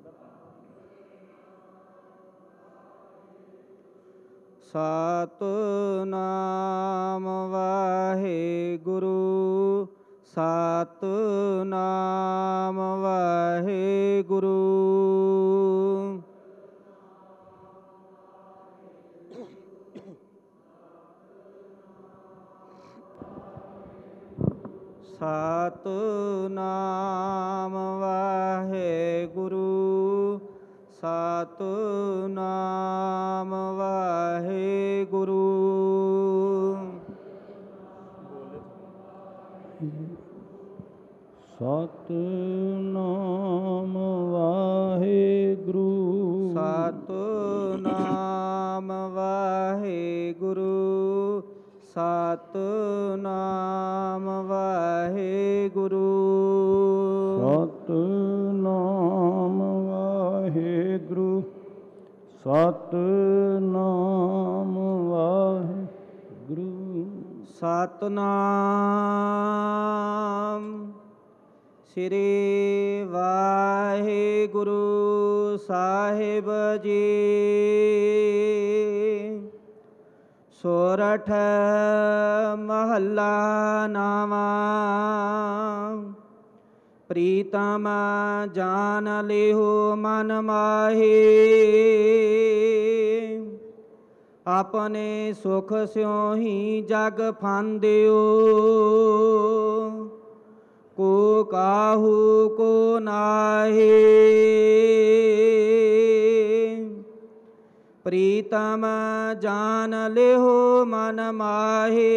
ਸਤਿਨਾਮ ਵਾਹਿਗੁਰੂ ਸਤਿਨਾਮ ਵਾਹਿਗੁਰੂ। ਸਤਿਨਾਮ ਵਾਹਿਗੁਰੂ ਸਤਿਨਾਮ ਵਾਹਿਗੁਰੂ। ਸਤਿਨਾਮ ਵਾਹਿਗੁਰੂ ਸਤਿਨਾਮ ਵਾਹਿਗੁਰੂ ਸਤਿਨਾਮ ਵਾਹਿਗੁਰੂ। ਸਤਿਨਾਮ ਵਾਹਿਗੁਰੂ ਸਤਿਨਾਮ ਵਾਹਿਗੁਰੂ। ਸਤਿਨਾਮ ਸ੍ਰੀ ਵਾਹਿਗੁਰੂ ਸਾਹਿਬ ਜੀ। ਸੋਰਠ ਮਹੱਲਾ ਨਾਵਾਂ। ਪ੍ਰੀਤਮ ਜਾਨ ਲਿਹੁ ਮਨ ਮਾਹੀ। ਆਪਣੇ ਸੁਖ ਸਿਉ ਹੀ ਜਗ ਫਾਂਦਿਓ। ਕੋ ਕਾਹੂ ਕੋ ਨਾਹੀ। ਪ੍ਰੀਤਮ ਜਾਨ ਲਿਹੁ ਮਨ ਮਾਹੀ।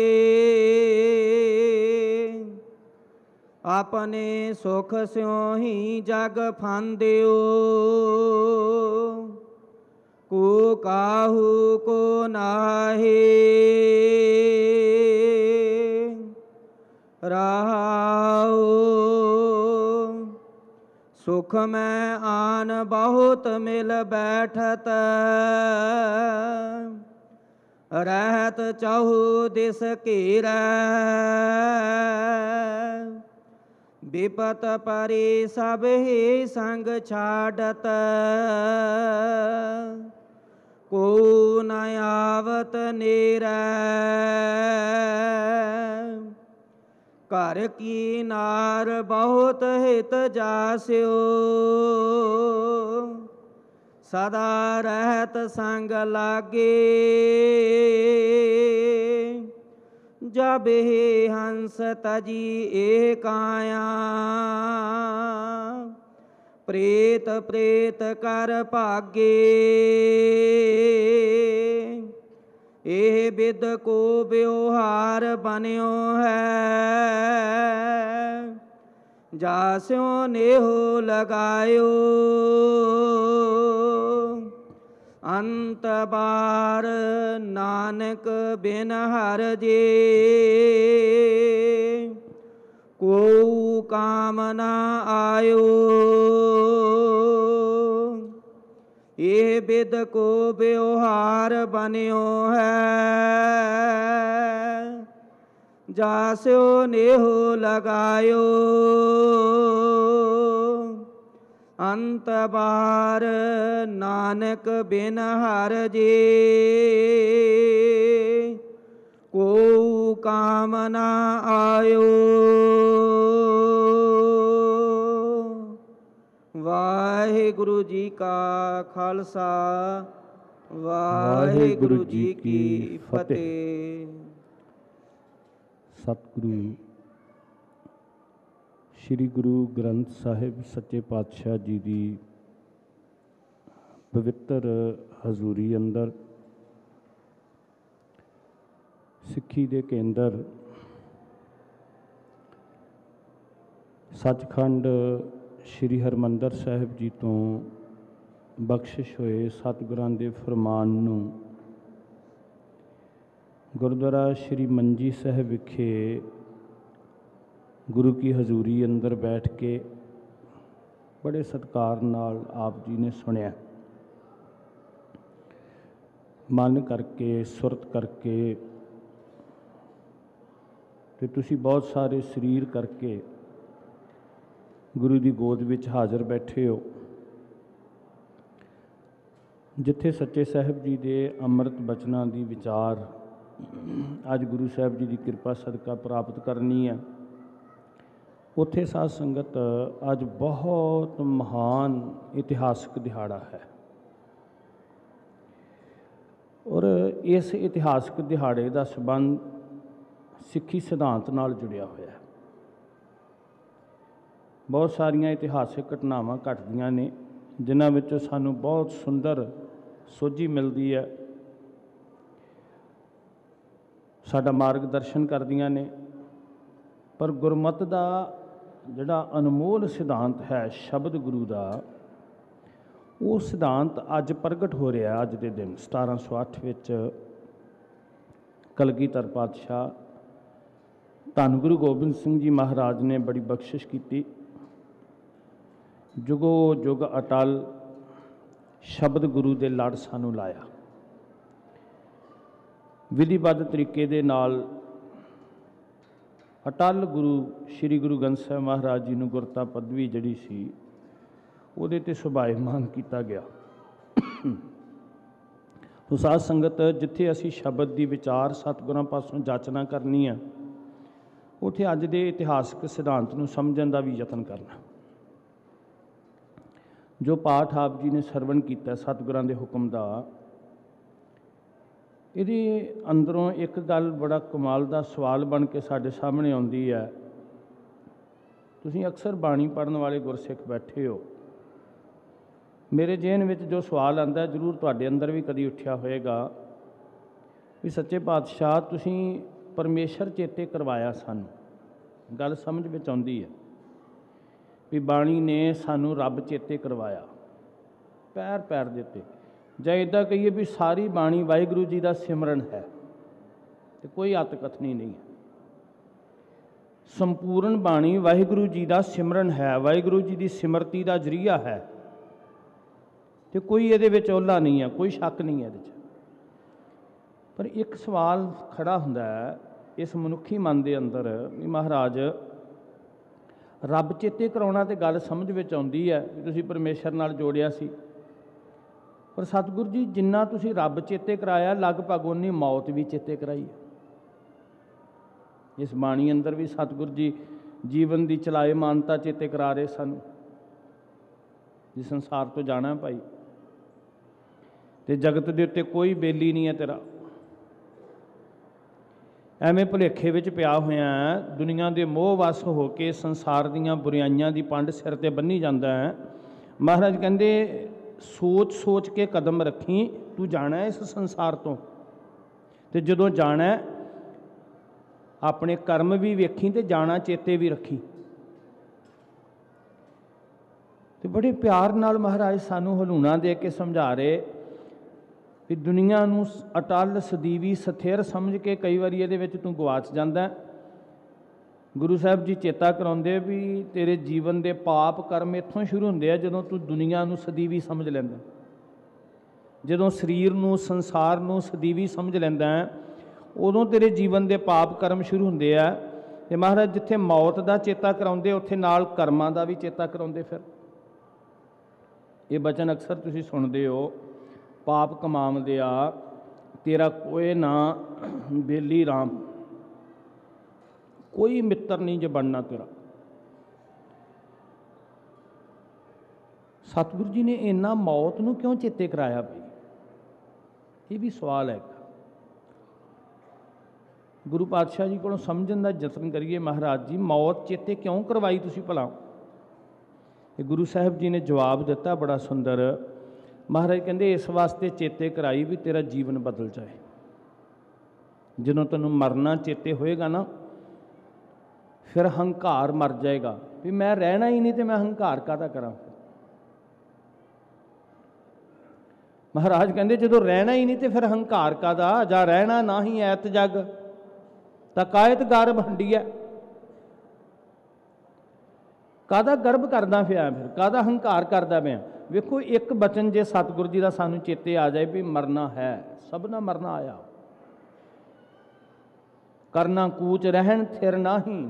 ਆਪਣੇ ਸੁਖ ਸਿਉ ਹੀ ਜਗ ਫਾਂਦਿਓ। ਕੋ ਕਾਹੂ ਕੋ ਨਾਹੀ। ਰਹਾਉ ਸੁਖ ਮੈਂ ਆਨ ਬਹੁਤ ਮਿਲ ਬੈਠਤ। ਰਹਿਤ ਚਾਹੂ ਦਿਸ ਘੇਰੈ। ਬਿਪਤ ਪਰੇ ਸਭ ਹੀ ਸੰਗ ਛਾੜਤ। ਕੋ ਨ ਆਵਤ ਨੇਰੈ। ਘਰ ਕੀ ਨਾਰ ਬਹੁਤ ਹਿਤ ਜਾਸਿਓ। ਸਦਾ ਰਹਿਤ ਸੰਗ ਲਾਗੇ। ਜਬ ਹੀ ਹੰਸ ਤਜੀ ਏ ਕਾਇਆ। ਪ੍ਰੇਤ ਪ੍ਰੇਤ ਕਰ ਭਾਗੇ। ਇਹ ਬਿਦ ਕੋ ਵਿਵਹਾਰ ਬਨਿਓ ਹੈ। ਜਾਸਿਓ ਨੇਹੁ ਲਗਾਇਓ। ਅੰਤ ਬਾਰ ਨਾਨਕ ਬਿਨ ਹਰ ਜੇ। ਕੋ ਕਾਮ ਨ ਆਇਓ। ਇਹ ਬਿਦ ਕੋ ਵਿਵਹਾਰ ਬਨਿਓ ਹੈ। ਜਾਸਿਓ ਨੇਹੁ ਲਗਾਇਓ। ਅੰਤ ਬਾਰ ਨਾਨਕ ਬਿਨ ਹਰ ਜੇ। ਕੋ ਕਾਮ ਨ ਆਇਓ। ਵਾਹਿਗੁਰੂ ਜੀ ਕਾ ਖਾਲਸਾ ਵਾਹਿਗੁਰੂ ਜੀ ਕੀ ਫਤਿਹ। ਸਤਿਗੁਰੂ ਸ੍ਰੀ ਗੁਰੂ ਗ੍ਰੰਥ ਸਾਹਿਬ ਸੱਚੇ ਪਾਤਸ਼ਾਹ ਜੀ ਦੀ ਪਵਿੱਤਰ ਹਜ਼ੂਰੀ ਅੰਦਰ ਸਿੱਖੀ ਦੇ ਕੇਂਦਰ ਸੱਚਖੰਡ ਸ੍ਰੀ ਹਰਿਮੰਦਰ ਸਾਹਿਬ ਜੀ ਤੋਂ ਬਖਸ਼ਿਸ਼ ਹੋਏ ਸਤਿਗੁਰਾਂ ਦੇ ਫਰਮਾਨ ਨੂੰ ਗੁਰਦੁਆਰਾ ਸ੍ਰੀ ਮੰਜੀ ਸਾਹਿਬ ਵਿਖੇ ਗੁਰੂ ਕੀ ਹਜ਼ੂਰੀ ਅੰਦਰ ਬੈਠ ਕੇ ਬੜੇ ਸਤਿਕਾਰ ਨਾਲ ਆਪ ਜੀ ਨੇ ਸੁਣਿਆ। ਮਨ ਕਰਕੇ ਸੁਰਤ ਕਰਕੇ ਤੇ ਤੁਸੀਂ ਬਹੁਤ ਸਾਰੇ ਸਰੀਰ ਕਰਕੇ ਗੁਰੂ ਦੀ ਗੋਦ ਵਿੱਚ ਹਾਜ਼ਰ ਬੈਠੇ ਹੋ। ਜਿੱਥੇ ਸੱਚੇ ਸਾਹਿਬ ਜੀ ਦੇ ਅੰਮ੍ਰਿਤ ਬਚਨਾਂ ਦੀ ਵਿਚਾਰ ਅੱਜ ਗੁਰੂ ਸਾਹਿਬ ਜੀ ਦੀ ਕਿਰਪਾ ਸਦਕਾ ਪ੍ਰਾਪਤ ਕਰਨੀ ਹੈ, ਉੱਥੇ ਸਾਧ ਸੰਗਤ ਅੱਜ ਬਹੁਤ ਮਹਾਨ ਇਤਿਹਾਸਕ ਦਿਹਾੜਾ ਹੈ। ਔਰ ਇਸ ਇਤਿਹਾਸਕ ਦਿਹਾੜੇ ਦਾ ਸੰਬੰਧ ਸਿੱਖੀ ਸਿਧਾਂਤ ਨਾਲ ਜੁੜਿਆ ਹੋਇਆ ਹੈ। ਬਹੁਤ ਸਾਰੀਆਂ ਇਤਿਹਾਸਕ ਘਟਨਾਵਾਂ ਘਟਦੀਆਂ ਨੇ ਜਿਨ੍ਹਾਂ ਵਿੱਚੋਂ ਸਾਨੂੰ ਬਹੁਤ ਸੁੰਦਰ ਸੋਝੀ ਮਿਲਦੀ ਹੈ, ਸਾਡਾ ਮਾਰਗਦਰਸ਼ਨ ਕਰਦੀਆਂ ਨੇ। ਪਰ ਗੁਰਮਤਿ ਦਾ ਜਿਹੜਾ ਅਨਮੋਲ ਸਿਧਾਂਤ ਹੈ ਸ਼ਬਦ ਗੁਰੂ ਦਾ, ਉਹ ਸਿਧਾਂਤ ਅੱਜ ਪ੍ਰਗਟ ਹੋ ਰਿਹਾ। ਅੱਜ ਦੇ ਦਿਨ 1708 ਵਿੱਚ ਕਲਗੀਧਰ ਪਾਤਸ਼ਾਹ ਧੰਨ ਗੁਰੂ ਗੋਬਿੰਦ ਸਿੰਘ ਜੀ ਮਹਾਰਾਜ ਨੇ ਬੜੀ ਬਖਸ਼ਿਸ਼ ਕੀਤੀ। ਜੁਗੋ ਜੁਗ ਅਟਲ ਸ਼ਬਦ ਗੁਰੂ ਦੇ ਲੜ ਸਾਨੂੰ ਲਾਇਆ। ਵਿਧੀਬੱਧ ਤਰੀਕੇ ਦੇ ਨਾਲ ਅਟਲ ਗੁਰੂ ਸ਼੍ਰੀ ਗੁਰੂ ਗ੍ਰੰਥ ਸਾਹਿਬ ਮਹਾਰਾਜ ਜੀ ਨੂੰ ਗੁਰਤਾ ਪਦਵੀ ਜਿਹੜੀ ਸੀ ਉਹਦੇ 'ਤੇ ਸੁਭਾਇਮਾਨ ਕੀਤਾ ਗਿਆ। ਸਾਧ ਸੰਗਤ, ਜਿੱਥੇ ਅਸੀਂ ਸ਼ਬਦ ਦੀ ਵਿਚਾਰ ਸਤਿਗੁਰਾਂ ਪਾਸੋਂ ਜਾਚਨਾ ਕਰਨੀ ਆ, ਉੱਥੇ ਅੱਜ ਦੇ ਇਤਿਹਾਸਕ ਸਿਧਾਂਤ ਨੂੰ ਸਮਝਣ ਦਾ ਵੀ ਯਤਨ ਕਰਨਾ। ਜੋ ਪਾਠ ਆਪ ਜੀ ਨੇ ਸਰਵਣ ਕੀਤਾ ਸਤਿਗੁਰਾਂ ਦੇ ਹੁਕਮ ਦਾ, ਇਹਦੇ ਅੰਦਰੋਂ ਇੱਕ ਗੱਲ ਬੜਾ ਕਮਾਲ ਦਾ ਸਵਾਲ ਬਣ ਕੇ ਸਾਡੇ ਸਾਹਮਣੇ ਆਉਂਦੀ ਹੈ। ਤੁਸੀਂ ਅਕਸਰ ਬਾਣੀ ਪੜ੍ਹਨ ਵਾਲੇ ਗੁਰਸਿੱਖ ਬੈਠੇ ਹੋ, ਮੇਰੇ ਜ਼ਿਹਨ ਵਿੱਚ ਜੋ ਸਵਾਲ ਆਉਂਦਾ, ਜ਼ਰੂਰ ਤੁਹਾਡੇ ਅੰਦਰ ਵੀ ਕਦੀ ਉੱਠਿਆ ਹੋਏਗਾ ਵੀ ਸੱਚੇ ਪਾਤਸ਼ਾਹ ਤੁਸੀਂ ਪਰਮੇਸ਼ਰ ਚੇਤੇ ਕਰਵਾਇਆ ਸਾਨੂੰ। ਗੱਲ ਸਮਝ ਵਿੱਚ ਆਉਂਦੀ ਹੈ ਵੀ ਬਾਣੀ ਨੇ ਸਾਨੂੰ ਰੱਬ ਚੇਤੇ ਕਰਵਾਇਆ, ਪੈਰ ਪੈਰ ਦੇ ਉੱਤੇ। ਜਾਂ ਇੱਦਾਂ ਕਹੀਏ ਵੀ ਸਾਰੀ ਬਾਣੀ ਵਾਹਿਗੁਰੂ ਜੀ ਦਾ ਸਿਮਰਨ ਹੈ ਅਤੇ ਕੋਈ ਅੱਤ ਕਥਨੀ ਨਹੀਂ ਹੈ। ਸੰਪੂਰਨ ਬਾਣੀ ਵਾਹਿਗੁਰੂ ਜੀ ਦਾ ਸਿਮਰਨ ਹੈ, ਵਾਹਿਗੁਰੂ ਜੀ ਦੀ ਸਿਮਰਤੀ ਦਾ ਜ਼ਰੀਆ ਹੈ, ਅਤੇ ਕੋਈ ਇਹਦੇ ਵਿੱਚ ਓਹਲਾ ਨਹੀਂ ਹੈ, ਕੋਈ ਸ਼ੱਕ ਨਹੀਂ ਹੈ ਇਹਦੇ 'ਚ। ਪਰ ਇੱਕ ਸਵਾਲ ਖੜਾ ਹੁੰਦਾ ਹੈ ਇਸ ਮਨੁੱਖੀ ਮਨ ਦੇ ਅੰਦਰ ਵੀ ਮਹਾਰਾਜ ਰੱਬ ਚੇਤੇ ਕਰਾਉਣਾ ਤੇ ਗੱਲ ਸਮਝ ਵਿੱਚ ਆਉਂਦੀ ਹੈ ਵੀ ਤੁਸੀਂ ਪਰਮੇਸ਼ਰ ਨਾਲ ਜੋੜਿਆ ਸੀ, ਪਰ ਸਤਿਗੁਰੂ ਜੀ ਜਿੰਨਾ ਤੁਸੀਂ ਰੱਬ ਚੇਤੇ ਕਰਾਇਆ ਲਗਭਗ ਉਨੀ ਮੌਤ ਵੀ ਚੇਤੇ ਕਰਾਈ ਹੈ। ਇਸ ਬਾਣੀ ਅੰਦਰ ਵੀ ਸਤਿਗੁਰੂ ਜੀ ਜੀਵਨ ਦੀ ਚਲਾਏਮਾਨਤਾ ਚੇਤੇ ਕਰਾ ਰਹੇ ਸਾਨੂੰ। ਜੀ ਸੰਸਾਰ ਤੋਂ ਜਾਣਾ ਭਾਈ, ਤੇ ਜਗਤ ਦੇ ਉੱਤੇ ਕੋਈ ਬੇਲੀ ਨਹੀਂ ਹੈ ਤੇਰਾ, ਐਵੇਂ ਭੁਲੇਖੇ ਵਿੱਚ ਪਿਆ ਹੋਇਆ ਦੁਨੀਆ ਦੇ ਮੋਹ ਵਸ ਹੋ ਕੇ ਸੰਸਾਰ ਦੀਆਂ ਬੁਰਾਈਆਂ ਦੀ ਪੰਡ ਸਿਰ 'ਤੇ ਬੰਨ੍ਹੀ ਜਾਂਦਾ ਹੈ। ਮਹਾਰਾਜ ਕਹਿੰਦੇ ਸੋਚ ਸੋਚ ਕੇ ਕਦਮ ਰੱਖੀ, ਤੂੰ ਜਾਣਾ ਇਸ ਸੰਸਾਰ ਤੋਂ, ਅਤੇ ਜਦੋਂ ਜਾਣਾ ਆਪਣੇ ਕਰਮ ਵੀ ਵੇਖੀ ਅਤੇ ਜਾਣਾ ਚੇਤੇ ਵੀ ਰੱਖੀ। ਅਤੇ ਬੜੇ ਪਿਆਰ ਨਾਲ ਮਹਾਰਾਜ ਸਾਨੂੰ ਹਲੂਣਾ ਦੇ ਕੇ ਸਮਝਾ ਰਹੇ ਵੀ ਦੁਨੀਆ ਨੂੰ ਅਟਲ ਸਦੀਵੀ ਸਥਿਰ ਸਮਝ ਕੇ ਕਈ ਵਾਰੀ ਇਹਦੇ ਵਿੱਚ ਤੂੰ ਗਵਾਚ ਜਾਂਦਾ। ਗੁਰੂ ਸਾਹਿਬ ਜੀ ਚੇਤਾ ਕਰਾਉਂਦੇ ਵੀ ਤੇਰੇ ਜੀਵਨ ਦੇ ਪਾਪ ਕਰਮ ਇੱਥੋਂ ਸ਼ੁਰੂ ਹੁੰਦੇ ਆ ਜਦੋਂ ਤੂੰ ਦੁਨੀਆ ਨੂੰ ਸਦੀਵੀ ਸਮਝ ਲੈਂਦਾ। ਜਦੋਂ ਸਰੀਰ ਨੂੰ ਸੰਸਾਰ ਨੂੰ ਸਦੀਵੀ ਸਮਝ ਲੈਂਦਾ ਉਦੋਂ ਤੇਰੇ ਜੀਵਨ ਦੇ ਪਾਪ ਕਰਮ ਸ਼ੁਰੂ ਹੁੰਦੇ ਆ। ਅਤੇ ਮਹਾਰਾਜ ਜਿੱਥੇ ਮੌਤ ਦਾ ਚੇਤਾ ਕਰਾਉਂਦੇ ਉੱਥੇ ਨਾਲ ਕਰਮਾਂ ਦਾ ਵੀ ਚੇਤਾ ਕਰਾਉਂਦੇ। ਫਿਰ ਇਹ ਬਚਨ ਅਕਸਰ ਤੁਸੀਂ ਸੁਣਦੇ ਹੋ, ਪਾਪ ਕਮਾਵਦਿਆ ਤੇਰਾ ਕੋਏ ਨਾ ਬੇਲੀ ਰਾਮ, ਕੋਈ ਮਿੱਤਰ ਨਹੀਂ ਜੇ ਬਣਨਾ ਤੇਰਾ। ਸਤਿਗੁਰੂ ਜੀ ਨੇ ਇੰਨਾ ਮੌਤ ਨੂੰ ਕਿਉਂ ਚੇਤੇ ਕਰਾਇਆ ਭਾਈ? ਇਹ ਵੀ ਸਵਾਲ ਹੈ। ਗੁਰੂ ਪਾਤਸ਼ਾਹ ਜੀ ਕੋਲੋਂ ਸਮਝਣ ਦਾ ਯਤਨ ਕਰੀਏ, ਮਹਾਰਾਜ ਜੀ ਮੌਤ ਚੇਤੇ ਕਿਉਂ ਕਰਵਾਈ ਤੁਸੀਂ ਭਲਾ? ਇਹ ਗੁਰੂ ਸਾਹਿਬ ਜੀ ਨੇ ਜਵਾਬ ਦਿੱਤਾ ਬੜਾ ਸੁੰਦਰ। ਮਹਾਰਾਜ ਕਹਿੰਦੇ ਇਸ ਵਾਸਤੇ ਚੇਤੇ ਕਰਾਈ ਵੀ ਤੇਰਾ ਜੀਵਨ ਬਦਲ ਜਾਏ। ਜਦੋਂ ਤੈਨੂੰ ਮਰਨਾ ਚੇਤੇ ਹੋਏਗਾ ਨਾ, ਫਿਰ ਹੰਕਾਰ ਮਰ ਜਾਏਗਾ ਵੀ ਮੈਂ ਰਹਿਣਾ ਹੀ ਨਹੀਂ ਤੇ ਮੈਂ ਹੰਕਾਰ ਕਾਹਦਾ ਕਰਾਂ। ਮਹਾਰਾਜ ਕਹਿੰਦੇ ਜਦੋਂ ਰਹਿਣਾ ਹੀ ਨਹੀਂ ਤੇ ਫਿਰ ਹੰਕਾਰ ਕਾਹਦਾ, ਜਾਂ ਰਹਿਣਾ ਨਾ ਹੀ ਐਤ ਜਗ ਤਾਂ ਕਾਇਤ ਗਰਭ ਹੰਡੀਆ। ਕਾਹਦਾ ਗਰਭ ਕਰਦਾ ਪਿਆ, ਫਿਰ ਕਾਹਦਾ ਹੰਕਾਰ ਕਰਦਾ ਪਿਆ? ਵੇਖੋ ਇੱਕ ਬਚਨ ਜੇ ਸਤਿਗੁਰੂ ਜੀ ਦਾ ਸਾਨੂੰ ਚੇਤੇ ਆ ਜਾਏ ਵੀ ਮਰਨਾ ਹੈ, ਸਭ ਨਾਲ ਮਰਨਾ ਆਇਆ, ਕਰਨਾ ਕੂਚ ਰਹਿਣ ਥਿਰ ਨਾਹੀਂ।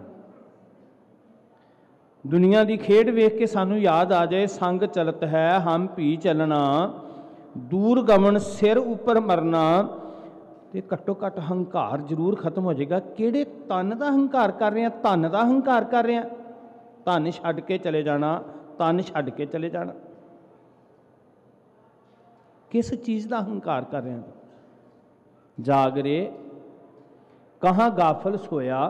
ਦੁਨੀਆ ਦੀ ਖੇਡ ਵੇਖ ਕੇ ਸਾਨੂੰ ਯਾਦ ਆ ਜਾਏ, ਸੰਗ ਚਲਤ ਹੈ ਹਮ ਭੀ ਚੱਲਣਾ, दूर गमन सिर उपर मरना, तो घट्टो घट्ट हंकार जरूर खत्म हो जाएगा। किहड़े तन का हंकार कर रहे हैं? धन का हंकार कर रहे हैं। धन छड्ड के चले जाना, तन छड्ड के चले जाना, किस चीज़ का हंकार कर रहे हैं? जागरे कहाँ गाफल सोया,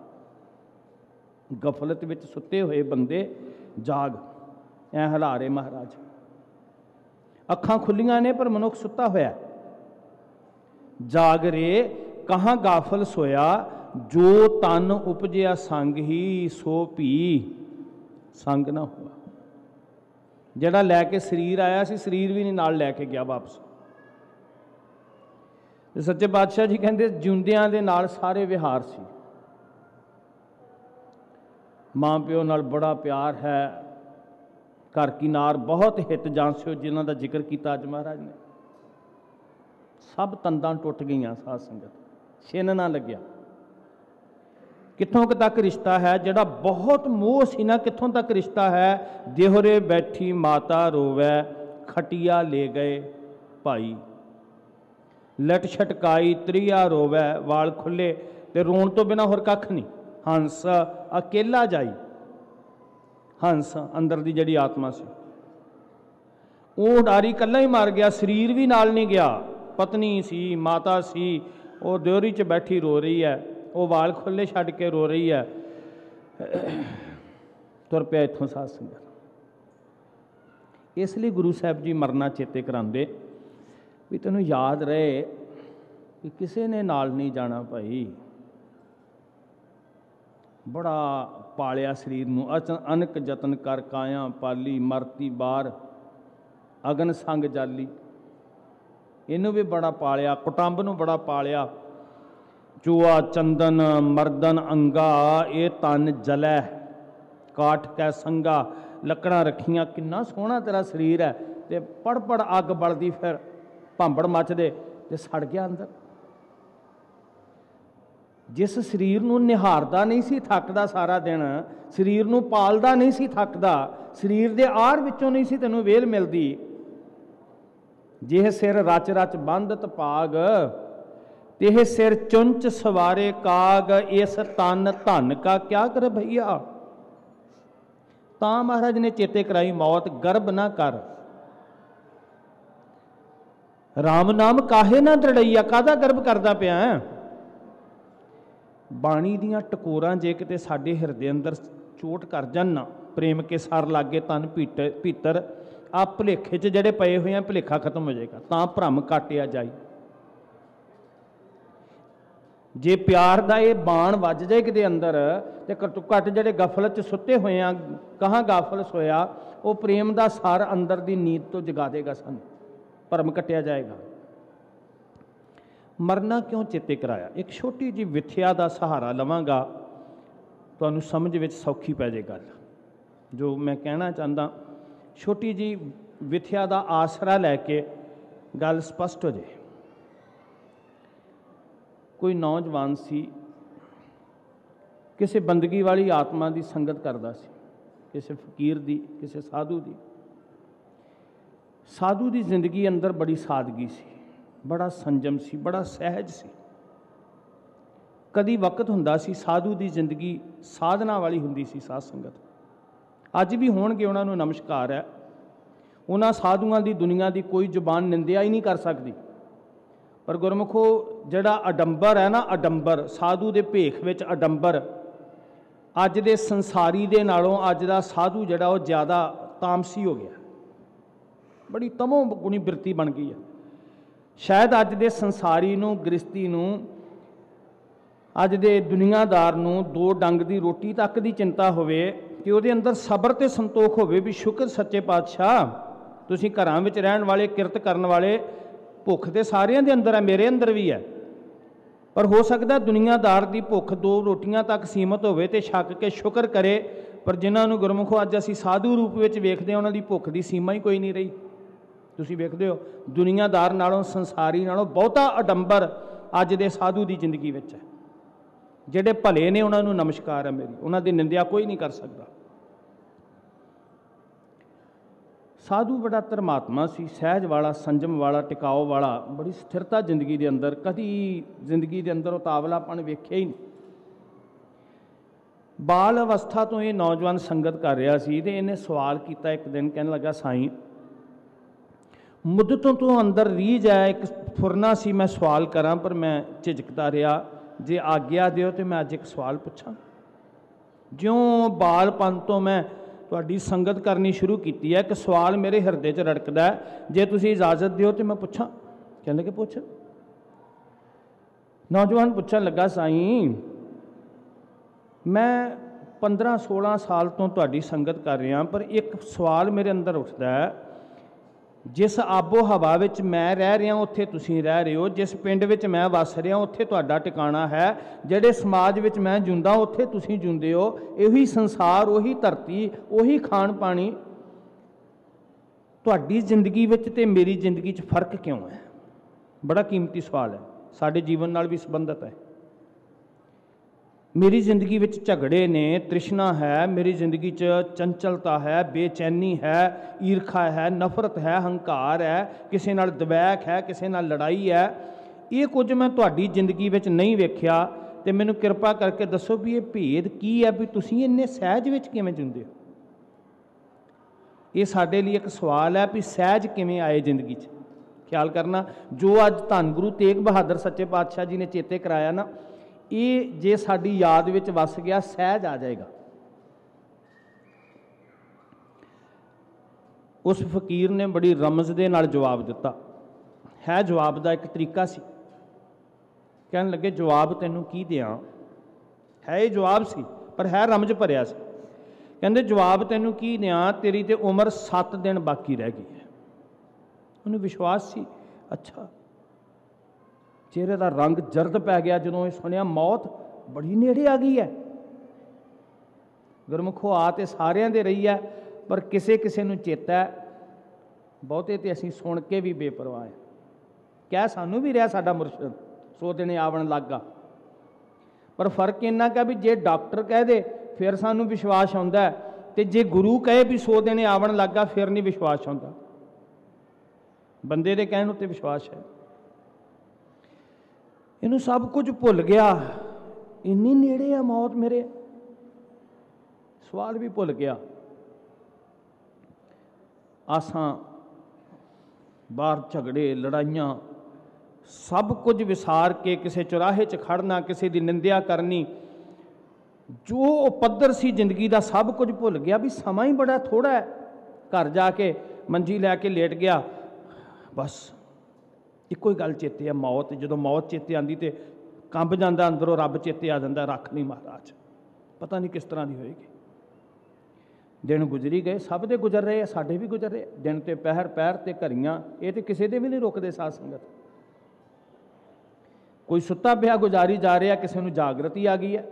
गफलत विच सुते हुए बंदे जाग, ऐ हिला रहे महाराज। अखां खुलियां ने पर मनुख सुता होया। जागरे कहाँ गाफल सोया, जो तन उपजिया संग ही सो भी संग ना हुआ। जिहड़ा लैके शरीर आया सी, शरीर भी नहीं नाल लैके गया वापस। सच्चे पातशाह जी कहते जिउंदियां दे नाल सारे विहार सी। माँ प्यो नाल बड़ा प्यार है, घर की नार बहुत हित जांसियो, जिन्हां दा जिक्र किया अज महाराज ने। सब तंदां टुट गईयां साध संगत, छिन ना लग्या। कित्थों तक रिश्ता है जिहड़ा बहुत मोह सी ना, कित्थों तक रिश्ता है। देहरे बैठी माता रोवै, खटिया ले गए भाई। लट छटकाई त्रिया रोवै, वाल खुले ते रोण तो बिना होर कख नहीं। हंस अकेला जाई, हंस अंदर दी जड़ी आत्मा सी, वो डारी कल्ला ही मार गया, शरीर भी नाल नहीं गया। पत्नी सी, माता सी, वो देहरी च बैठी रो रही है, वो वाल खुले छड्ड के रो रही है। तुर पिया इत्थों साध संगत। इसलिए गुरु साहब जी मरना चेते करांदे भी तैनूं याद रहे कि किसी ने नाल नहीं जाना भाई। बड़ा पालिया शरीर नूं, अनक जतन कर काया पाली, मरती बार अगन संग जाली। इनू भी बड़ा पालिया, कुटुंब नूं बड़ा पालिया। चूआ चंदन मर्दन अंगा, ये तन जलै काठ कै संगा। लकड़ां रखियां, किन्ना सोहना तेरा शरीर है, ते पड़ पड़ अग बलदी, फिर भांबड़ मचदे ते सड़ गया अंदर। जिस शरीर नूं निहारदा नहीं सी थकदा सारा दिन, शरीर नूं पालदा नहीं सी थकदा, शरीर दे आड़ विचों नहीं सी तैनूं वेल मिलदी। जिह सिर रच रच बंधत पाग, तेह सिर चुंच सवारे काग। इस तन धन का क्या कर भैया। तां महाराज ने चेते कराई मौत गर्भ ना कर। राम नाम काहे ना दृढ़ैया, कादा गर्भ करदा पिया है। बाणी दियां टकोरां जे किते साडे हिरदे अंदर चोट कर जान ना, प्रेम के सार लागे तन भीतर आ भुलेखे च जड़े पए हुए हैं, भुलेखा खत्म हो जाएगा। तां भ्रम काटिया जाए। जे प्यार का ये बाण वज जाए किते अंदर, तो घट्टो घट्ट जिहड़े गफलत च सुते हुए हैं, कहाँ गाफल सोया, वो प्रेम का सार अंदर की नींद तो जगा देगा। सानू भरम कटिया जाएगा। मरना क्यों चेते कराया? एक छोटी जी विथया का सहारा लवांगा, तुहानू समझ विच सौखी पै जाए गल जो मैं कहना चाहता। छोटी जी विथया का आसरा लैके गल स्पष्ट हो जाए। कोई नौजवान सी, किसी बंदगी वाली आत्मा की संगत करता सी, किसी फकीर की, किसी साधु की। साधु की जिंदगी अंदर बड़ी सादगी सी, बड़ा संजम सी, बड़ा सहज सी। कदी वक्त हुंदा सी साधु की जिंदगी साधना वाली हुंदी सी। साध संगत अज भी होणगे, उन्होंने नमस्कार है। उन्हां साधुआं की दुनिया की कोई जुबान निंदिया ही नहीं कर सकती। पर गुरमुखो जिहड़ा अडंबर है ना, अडंबर साधु के भेख विच अडंबर, अज दे संसारी दे नालों अज दा साधु जिहड़ा वो ज़्यादा तामसी हो गया। बड़ी तमो गुणी बिरती बन गई है। शायद अज दे संसारी नूं, गृहस्थी नूं, अज दे दुनियादार नूं दो डंग की रोटी तक की चिंता होवे कि उहदे अंदर सबर ते संतोख होवे भी शुक्र सच्चे पातशाह तुसीं घरां विच रहण वाले, किरत करन वाले, भुख तो सारियां दे अंदर है, मेरे अंदर भी है। पर हो सकता दुनियादार की भुख दो रोटियां तक सीमित होवे ते छक के शुक्र करे, पर जिन्होंने गुरमुखो अज असीं साधु रूप में वेखते हैं, उन्होंने भुख की सीमा ही कोई नहीं रही। तुसीं वेखदे हो दुनियादार नालों, संसारी नालों बहुता अडंबर अज दे साधु की जिंदगी विच है। जिहड़े भले ने उन्होंने नमस्कार है मेरी, उन्होंने निंदिया कोई नहीं कर सकता। साधु बड़ा धर्मात्मा सी, सहज वाला, संजम वाला, टिकाव वाला, बड़ी स्थिरता जिंदगी के अंदर, कभी जिंदगी के अंदर उतावलापन वेख्या ही नहीं। बाल अवस्था तो ये नौजवान संगत कर रहा सी ते इन्हें सवाल किया एक दिन, कहने लगा साईं मुद्दतों तो अंदर रीझ है, एक फुरना सी मैं सवाल करा पर मैं झिझकता रहा, जे आग्ञा दिओ तो मैं अज एक सवाल पूछा। ज्यों बालपन तो मैं तुहाडी संगत करनी शुरू की है, एक सवाल मेरे हिरदे च रड़कदा है, जे तुसीं इजाजत दिओ तो मैं पूछा। कहने लगे पूछ। नौजवान पूछन लगा साईं मैं 15-16 साल तो तुहाडी संगत कर रहा, पर एक सवाल मेरे अंदर उठदा है, जिस आबो हवा विच मैं रह रहा उत्थे तुसीं रह रहे हो, जिस पिंड विच मैं वस रहा उत्थे तुहाडा टिकाणा है, जिहड़े समाज विच मैं जिंदा उत्थे तुसीं जिंदे हो, इही संसार, उही धरती, उही खाण पाणी, तुहाडी जिंदगी विच ते मेरी जिंदगी च फर्क क्यों है? बड़ा कीमती सवाल है, साडे जीवन नाल भी संबंधित है। मेरी जिंदगी विच झगड़े ने, तृष्णा है, मेरी जिंदगी च चंचलता है, बेचैनी है, ईर्खा है, नफरत है, हंकार है, किसी नाल द्वैक है, किसी नाल लड़ाई है, ये कुछ मैं तुहाडी जिंदगी विच नहीं वेख्या, ते मैनूं किरपा करके दसो भी ये भेद की है, भी तुसीं इन्ने सहज विच किवें जिंदे हो? ये साडे लिए एक सवाल है भी सहज किवें आए जिंदगी च। ख्याल करना, जो अज धन गुरु तेग बहादुर सच्चे पातशाह जी ने चेते कराया ना, ये जे साडी याद विच वस गया सहज आ जाएगा। उस फकीर ने बड़ी रमज दे नाल जवाब दिता है, जवाब का एक तरीका सी। कहने लगे जवाब तैनूं की दियां, है ये जवाब सी पर है रमज भरिया सी। कहंदे जवाब तैनूं की दियां, तेरी ते उम्र 7 दिन बाकी रह गई है। उन्हें विश्वास सी, अच्छा। चेहरे का रंग जर्द पै गया जो सुनिया मौत बड़ी नेड़े आ गई है। गुरमुखो आ तो सारियां दे रही है, पर किसे किसे नूं चेता है, बहुते तो असीं सुन के भी बेपरवाह है। कह सानू भी रहा साडा मुर्शद 100 दिन आवन लगा, पर फर्क इन्ना कि भी जे डॉक्टर कह दे फिर सानू विश्वास आउंदा है, ते जे गुरु कहे भी 100 दिन आवन लगा फिर नहीं विश्वास आउंदा। बंदे दे कहण उत्ते विश्वास है। इनू सब कुछ भुल गया, इन्नी नेड़े है मौत मेरे, सवाल भी भुल गया। आसां बाहर झगड़े लड़ाइयां सब कुछ विसार के किसी चौराहे च खड़ना, किसी की निंदिया करनी, जो पद्धर सी जिंदगी का सब कुछ भुल गया भी समा ही बड़ा थोड़ा है। घर जाके मंजी लैके लेट गया, बस एको ही गल चेते है मौत। जो मौत चेते आती तो कंब जाता अंदरों, रब चेते आ जाता, रख नहीं महाराज, पता नहीं किस तरह की होएगी। दिन गुजरी गए, सब दे गुजर रहे, साडे भी गुजर रहे। दिन तो पहर पैर ते घड़ियां, ये तो किसी दे भी नहीं रुकते। साध संगत कोई सुत्ता पिया गुजारी जा रहा, किसी को जागृति आ गई है।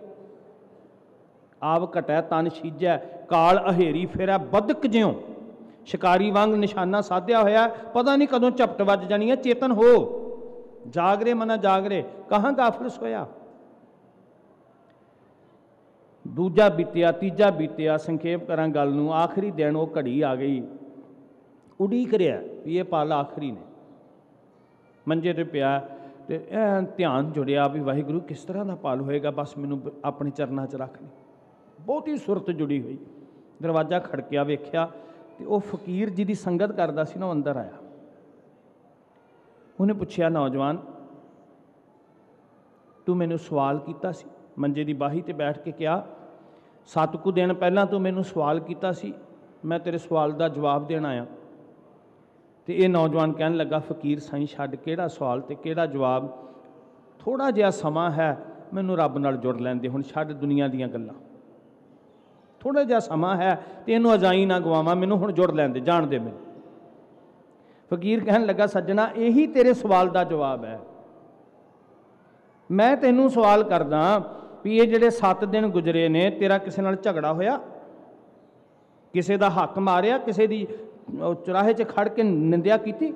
आप घटै तन शीजै, काल अहेरी फिरै बदक ज्यों, शिकारी वांग निशाना साधिया होया, पता नहीं कदों झपट वज जानी है। चेतन हो, जागरे मना जागरे, कहाँ गाफिल सोया। दूजा बीतिया, तीजा बीतिया, संखेप करा गल नूं, आखिरी दिन वो घड़ी आ गई। उड़ीक रहा भी ये पल आखिरी ने। मंजे ते पिया ते ध्यान जुड़िया भी वाहिगुरू किस तरह का पल होएगा, बस मैनूं अपने चरनां च रख ली। बहुत ही सुरत जुड़ी हुई। दरवाजा खड़किया, वेख्या तो वह फकीर जी की संगत करता सी ना, अंदर आया। उन्हें पूछया नौजवान तू मैनू सवाल किया सी? मंजे की बाही ते बैठ के कहा 7 कुछ दिन पहला तू मैनू सवाल किया सी, मैं तेरे सवाल का जवाब देण आया। तो ये नौजवान कहन लगा फकीर साईं छड्ड किहड़ा सवाल ते किहड़ा जवाब, थोड़ा जिहा समा है मैनू रब नाल जुड़ लैंदे, हुण छड्ड दुनिया दीयां गल्लां। थोड़ा जिहा समा है तो इनू अजाई ना गवावां, मैनू हुण जुड़ लैंदे, जाण दे मैनू। फकीर कहन लगा सज्जना यही तेरे सवाल का जवाब है। मैं तैनू सवाल करदा भी ये जिहड़े 7 दिन गुजरे ने, तेरा किसी नाल झगड़ा होया, किसी का हक मारिया, किसी की चौराहे च खड़ के निंदिया की,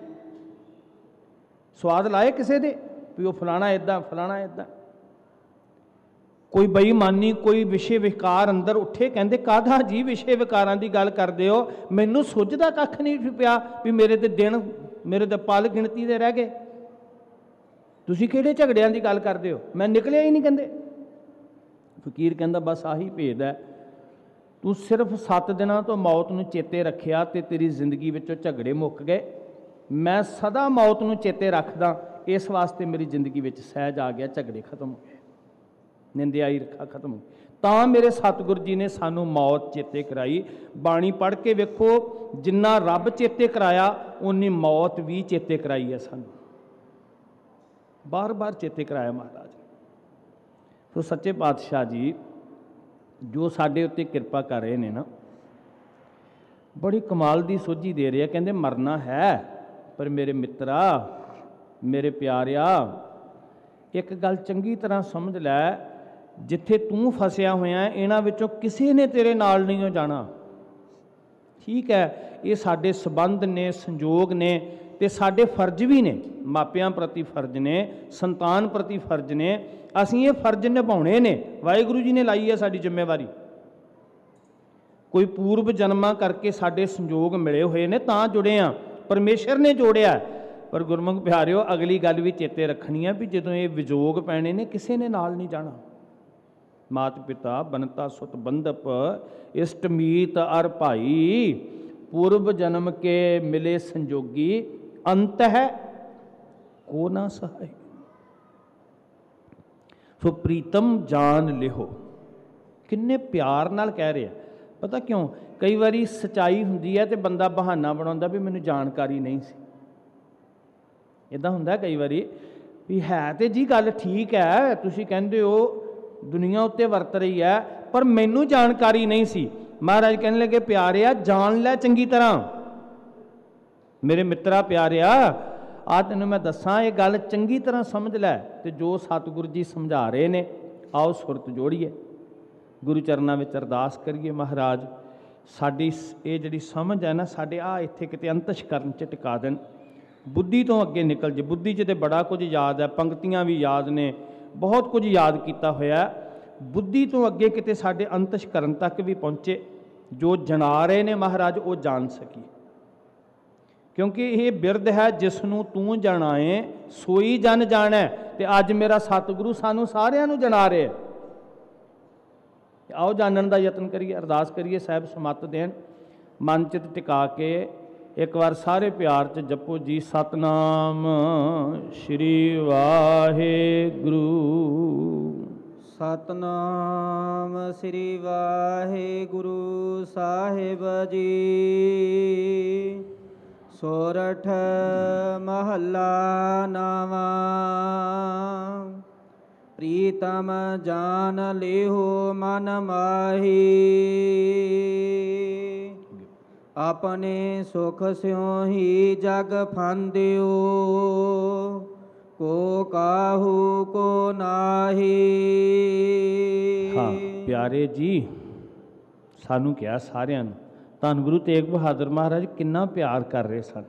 स्वाद लाए किसी दे भी वो फलाना इदां फलाना इदां? कोई बेईमानी कोई विषय विकार अंदर उठे, कहते काहदा जी विषय विकारां दी गल करदे हो, मैनूं सुझदा कख नहीं पिया भी मेरे ते दिन मेरे ते पल गिणती दे रह गए, तुसीं किहड़े झगड़ियां दी गल करदे हो, मैं निकलिया ही नहीं। कहंदे फकीर कहंदा बस आही भेद है, तू सिर्फ 7 दिनां तो मौत नूं चेते रखिया ते तेरी जिंदगी विचों झगड़े मुक गए। मैं सदा मौत नूं चेते रखदा, इस वास्ते मेरी जिंदगी विच सहज आ गया, झगड़े खत्म हो गए, निंदिया ईरखा खत्म हो गई। तां मेरे सतगुर जी ने सानू मौत चेते कराई। बाणी पढ़ के वेखो, जिन्ना रब चेते कराया उन्नी मौत भी चेते कराई है सानू, बार बार चेते कराया महाराज। तो सच्चे पातशाह जी जो साडे उत्ते किरपा कर रहे ने ना, बड़ी कमाल दी सोझी दे रहे हैं। कहंदे मरना है पर मेरे मित्रा मेरे प्यारिया एक गल चंगी तरह समझ लै, जिथे तू फसिया होया इन्हां विचों किसी ने तेरे नाल नहीं हो जाना। ठीक है, ये साडे संबंध ने संजोग ने ते साडे फर्ज भी ने, मापियां प्रति फर्ज ने, संतान प्रति फर्ज ने, असीं ये फर्ज निभाउणे ने, वाहिगुरू जी ने लाई है साडी जिम्मेवारी। कोई पूर्व जन्मां करके साडे संजोग मिले हुए ने तां जुड़े आ, परमेश्वर ने जोड़िया। पर गुरमुख प्यारिओ अगली गल भी चेते रखनी है भी जदों ये विजोग पैणे ने किसी ने नाल नहीं जाना। मात पिता बनता सुत बंधप इष्ट मीत अर भाई, पूर्व जन्म के मिले संजोगी, अंत है को ना सहाय। सो प्रीतम जान लिहो, किन्ने प्यार नाल कह रहे हैं। पता क्यों, कई बारी सच्चाई हुंदी है तो बंदा बहाना बनाउंदा भी मैनूं जानकारी नहीं सी। इदां हुंदा कई बारी भी है तो जी गल ठीक है, तुसीं कहंदे हो दुनिया उत्ते वरत रही है, पर मैनूं जानकारी नहीं सी। महाराज कहने लगे प्यारिया जान लै चंगी तरह, मेरे मित्रा प्यारिया आ तैनूं मैं दसां ये गल चंगी तरह समझ लै। ते जो सतगुरु जी समझा रहे ने, आओ सुरत जोड़िए, गुरु चरनां विच अरदास करिए। महाराज साडी ये जिहड़ी समझ है ना, साडे आ इत्थे किते अंतशकरण च टिका देण, बुद्धि तो अगे निकल जे। बुद्धि च तो बड़ा कुछ याद है, पंक्तियां भी याद ने, बहुत कुछ याद किया होया, बुद्धि तो अगे किते साडे अंतशकरण तक भी पहुँचे, जो जना रहे ने महाराज वो जान सकी। क्योंकि ये बिरद है जिसनों तू जनाए सोई जन जाना। तो अज मेरा सतगुरु सानू सारियां नू जना रहे। आओ जानन का यतन करिए, अरदास करिए, साहब समत देन। मन चित टिका के एक बार सारे प्यार च जपो जी सतनाम श्री वाहेगुरु। सतनाम श्री वाहेगुरु साहिब जी। सोरठ महला नावा, प्रीतम जान लेहो मन माही। अपने सुख स्यों ही जग फंदियो, को काहू को नाही। हाँ प्यारे जी, सानू क्या सारियां नूं धन गुरु तेग बहादुर महाराज किन्ना प्यार कर रहे सन।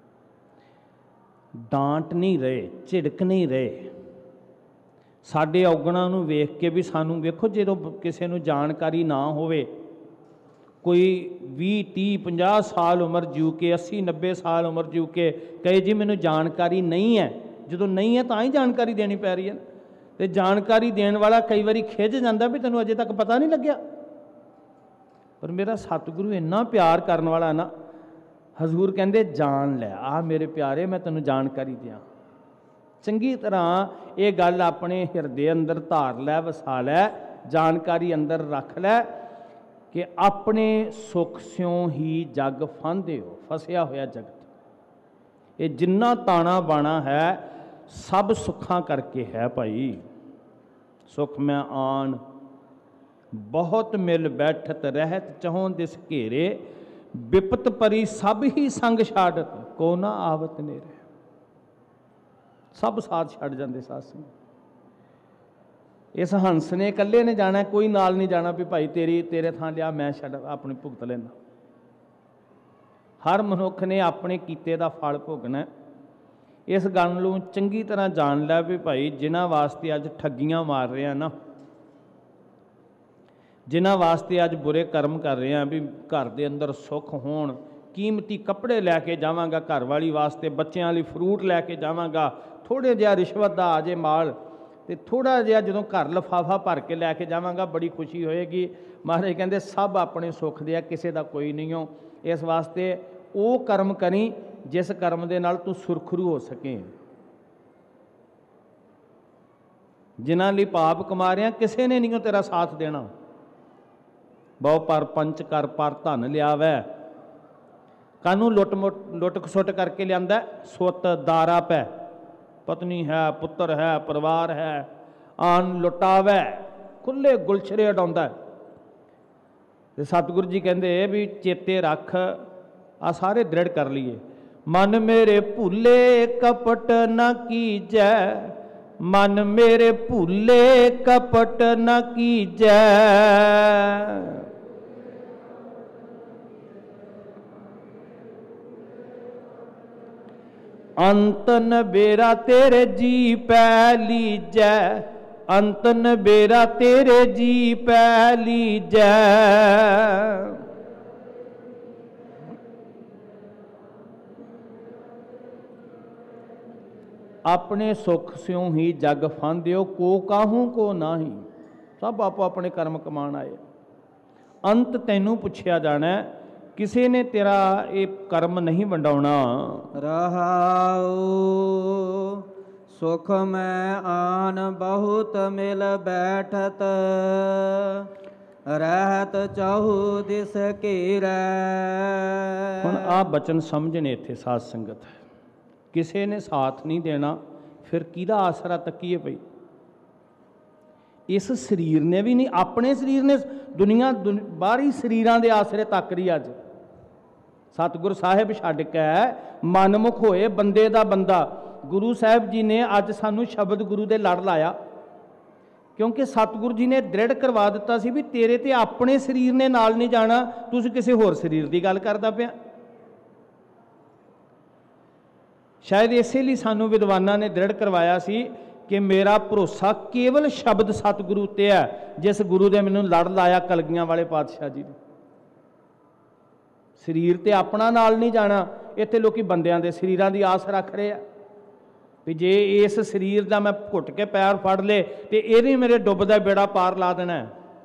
डांट नहीं रहे, झिड़क नहीं रहे। साडे औगणां नूं वेख के भी सानू वेखो, जो किसी नूं जानकारी ना होवे, कोई 20 30 50 साल उम्र जीव के 80 90 साल उम्र जीव के कहे जी मैनूं जानकारी नहीं है। जो नहीं है तो ही जानकारी देनी पै रही है। तो जानकारी देने वाला कई बारी खिज जाता भी तैनूं अजे तक पता नहीं लग्या। पर मेरा सतगुरु इन्ना प्यार करने वाला ना, हजूर कहते जान लै, आ मेरे प्यारे मैं तैनूं जानकारी दियां। चंगी तरह ये गल अपने हिरदे अंदर धार लै, वसा लै, जानकारी अंदर रख लै कि अपने सुख स्यों ही जग फांदे हो। फसिया होया जगत ये जिन्ना ताना बाना है सब सुखां करके है भाई। सुख मैं आन बहुत मिल बैठत रहत चहों दिस घेरे, विपत परी सब ही संग छाड़त को ना आवत नेरे। सब साथ छड़ जाते साथ संग। इस हंस ने कल्ले ने जाना, कोई नाल नहीं जाना भी भाई तेरे थां लिया मैं छड़ अपनी भुगत लेना। हर मनुख ने अपने कीते दा फल भोगना। इस गल नूं चंगी तरह जान लै भी भाई जिन्हां वास्ते अज ठगियां मार रहे हैं ना, ਜਿਨ੍ਹਾਂ ਵਾਸਤੇ ਅੱਜ ਬੁਰੇ ਕਰਮ ਕਰ ਰਹੇ ਹਾਂ ਵੀ ਘਰ ਦੇ ਅੰਦਰ ਸੁੱਖ ਹੋਣ, ਕੀਮਤੀ ਕੱਪੜੇ ਲੈ ਕੇ ਜਾਵਾਂਗਾ ਘਰ ਵਾਲੀ ਵਾਸਤੇ, ਬੱਚਿਆਂ ਲਈ ਫਰੂਟ ਲੈ ਕੇ ਜਾਵਾਂਗਾ, ਥੋੜ੍ਹਾ ਜਿਹਾ ਰਿਸ਼ਵਤ ਦਾ ਆ ਜੇ ਮਾਲ, ਤੇ ਥੋੜ੍ਹਾ ਜਿਹਾ ਜਦੋਂ ਘਰ ਲਿਫਾਫਾ ਭਰ ਕੇ ਲੈ ਕੇ ਜਾਵਾਂਗਾ ਬੜੀ ਖੁਸ਼ੀ ਹੋਏਗੀ। ਮਹਾਰਾਜ ਕਹਿੰਦੇ ਸਭ ਆਪਣੇ ਸੁੱਖ ਦੇ ਆ, ਕਿਸੇ ਦਾ ਕੋਈ ਨਹੀਂ ਹੋ। ਇਸ ਵਾਸਤੇ ਉਹ ਕਰਮ ਕਰੀ ਜਿਸ ਕਰਮ ਦੇ ਨਾਲ ਤੂੰ ਸੁਰਖਰੂ ਹੋ ਸਕੇ। ਜਿਨ੍ਹਾਂ ਲਈ ਪਾਪ ਕਮਾ ਰਿਆ ਕਿਸੇ ਨੇ ਨਹੀਂ ਤੇਰਾ ਸਾਥ ਦੇਣਾ। ਬਹੁ ਪਰ ਪੰਚ ਕਰ ਪਰ ਧਨ ਲਿਆਵੈ, ਕਾਨੂੰ ਲੁੱਟ ਖਸੁੱਟ ਕਰਕੇ ਲਿਆਂਦਾ, ਸੁੱਤ ਦਾਰਾ ਪੈ, ਪਤਨੀ ਹੈ, ਪੁੱਤਰ ਹੈ, ਪਰਿਵਾਰ ਹੈ, ਆਨ ਲੁਟਾਵੈ, ਖੁੱਲੇ ਗੁਲਛਰੇ ਉਡਾਉਂਦਾ। ਤੇ ਸਤਿਗੁਰੂ ਜੀ ਕਹਿੰਦੇ ਵੀ ਚੇਤੇ ਰੱਖ, ਆ ਸਾਰੇ ਦ੍ਰਿੜ ਕਰ ਲਈਏ। ਮਨ ਮੇਰੇ ਭੁੱਲੇ ਕਪਟ ਨਾ ਕੀਜੈ, ਮਨ ਮੇਰੇ ਭੁੱਲੇ ਕਪਟ ਨਾ ਕੀਜੈ, ਅੰਤਨ ਬੇਰਾ ਤੇਰੇ ਜੀ ਪੈ ਲੀਜੈ, ਅੰਤਨ ਬੇਰਾ ਤੇਰੇ ਜੀ ਪੈ ਲੀਜੈ। ਆਪਣੇ ਸੁੱਖ ਸਿਉ ਹੀ ਜਗ ਫਾਂਦਿਓ, ਕੋ ਕਾਹੂ ਕੋ ਨਾਹੀ। ਸਭ ਆਪੋ ਆਪਣੇ ਕਰਮ ਕਮਾਣ ਆਏ, ਅੰਤ ਤੈਨੂੰ ਪੁੱਛਿਆ ਜਾਣਾ, ਕਿਸੇ ਨੇ ਤੇਰਾ ਇਹ ਕਰਮ ਨਹੀਂ ਵੰਡਾਉਣਾ। ਰਹਾਉ ਸੁਖ ਮੈਂ ਆਨ ਬਹੁਤ ਮਿਲ ਬੈਠਤ, ਰਹਿਤ ਚਾਹੂ ਦਿਸ ਘੇਰੈ। ਹੁਣ ਆਹ ਬਚਨ ਸਮਝਣੇ ਇੱਥੇ ਸਾਧ ਸੰਗਤ, ਕਿਸੇ ਨੇ ਸਾਥ ਨਹੀਂ ਦੇਣਾ ਫਿਰ ਕਿਹਦਾ ਆਸਰਾ ਤੱਕੀਏ ਪਈ। ਇਸ ਸਰੀਰ ਨੇ ਵੀ ਨਹੀਂ, ਆਪਣੇ ਸਰੀਰ ਨੇ ਦੁਨੀਆ ਬਾਹਰੀ ਸਰੀਰਾਂ ਦੇ ਆਸਰੇ ਤੱਕ ਰਹੀ। ਅੱਜ ਸਤਿਗੁਰ ਸਾਹਿਬ ਛੱਡ ਕੇ ਮਨਮੁਖ ਹੋਏ ਬੰਦੇ ਦਾ ਬੰਦਾ। ਗੁਰੂ ਸਾਹਿਬ ਜੀ ਨੇ ਅੱਜ ਸਾਨੂੰ ਸ਼ਬਦ ਗੁਰੂ ਦੇ ਲੜ ਲਾਇਆ, ਕਿਉਂਕਿ ਸਤਿਗੁਰੂ ਜੀ ਨੇ ਦ੍ਰਿੜ ਕਰਵਾ ਦਿੱਤਾ ਸੀ ਵੀ ਤੇਰੇ ਤੇ ਆਪਣੇ ਸਰੀਰ ਨੇ ਨਾਲ ਨਹੀਂ ਜਾਣਾ, ਤੁਸੀਂ ਕਿਸੇ ਹੋਰ ਸਰੀਰ ਦੀ ਗੱਲ ਕਰਦਾ ਪਿਆ। ਸ਼ਾਇਦ ਇਸੇ ਲਈ ਸਾਨੂੰ ਵਿਦਵਾਨਾਂ ਨੇ ਦ੍ਰਿੜ ਕਰਵਾਇਆ ਸੀ ਕਿ ਮੇਰਾ ਭਰੋਸਾ ਕੇਵਲ ਸ਼ਬਦ ਸਤਿਗੁਰੂ ਉੱਤੇ ਹੈ, ਜਿਸ ਗੁਰੂ ਦੇ ਮੈਨੂੰ ਲੜ ਲਾਇਆ ਕਲਗੀਆਂ ਵਾਲੇ ਪਾਤਸ਼ਾਹ ਜੀ ਨੇ। ਸਰੀਰ ਤੇ ਆਪਣਾ ਨਾਲ ਨਹੀਂ ਜਾਣਾ। ਇੱਥੇ ਲੋਕੀ ਬੰਦਿਆਂ ਦੇ ਸਰੀਰਾਂ ਦੀ ਆਸ ਰੱਖ ਰਹੇ ਆ ਵੀ ਜੇ ਇਸ ਸਰੀਰ ਦਾ ਮੈਂ ਘੁੱਟ ਕੇ ਪੈਰ ਫੜ ਲੇ ਤੇ ਇਹਨੇ ਮੇਰੇ ਡੁੱਬਦਾ ਬੇੜਾ ਪਾਰ ਲਾ ਦੇਣਾ।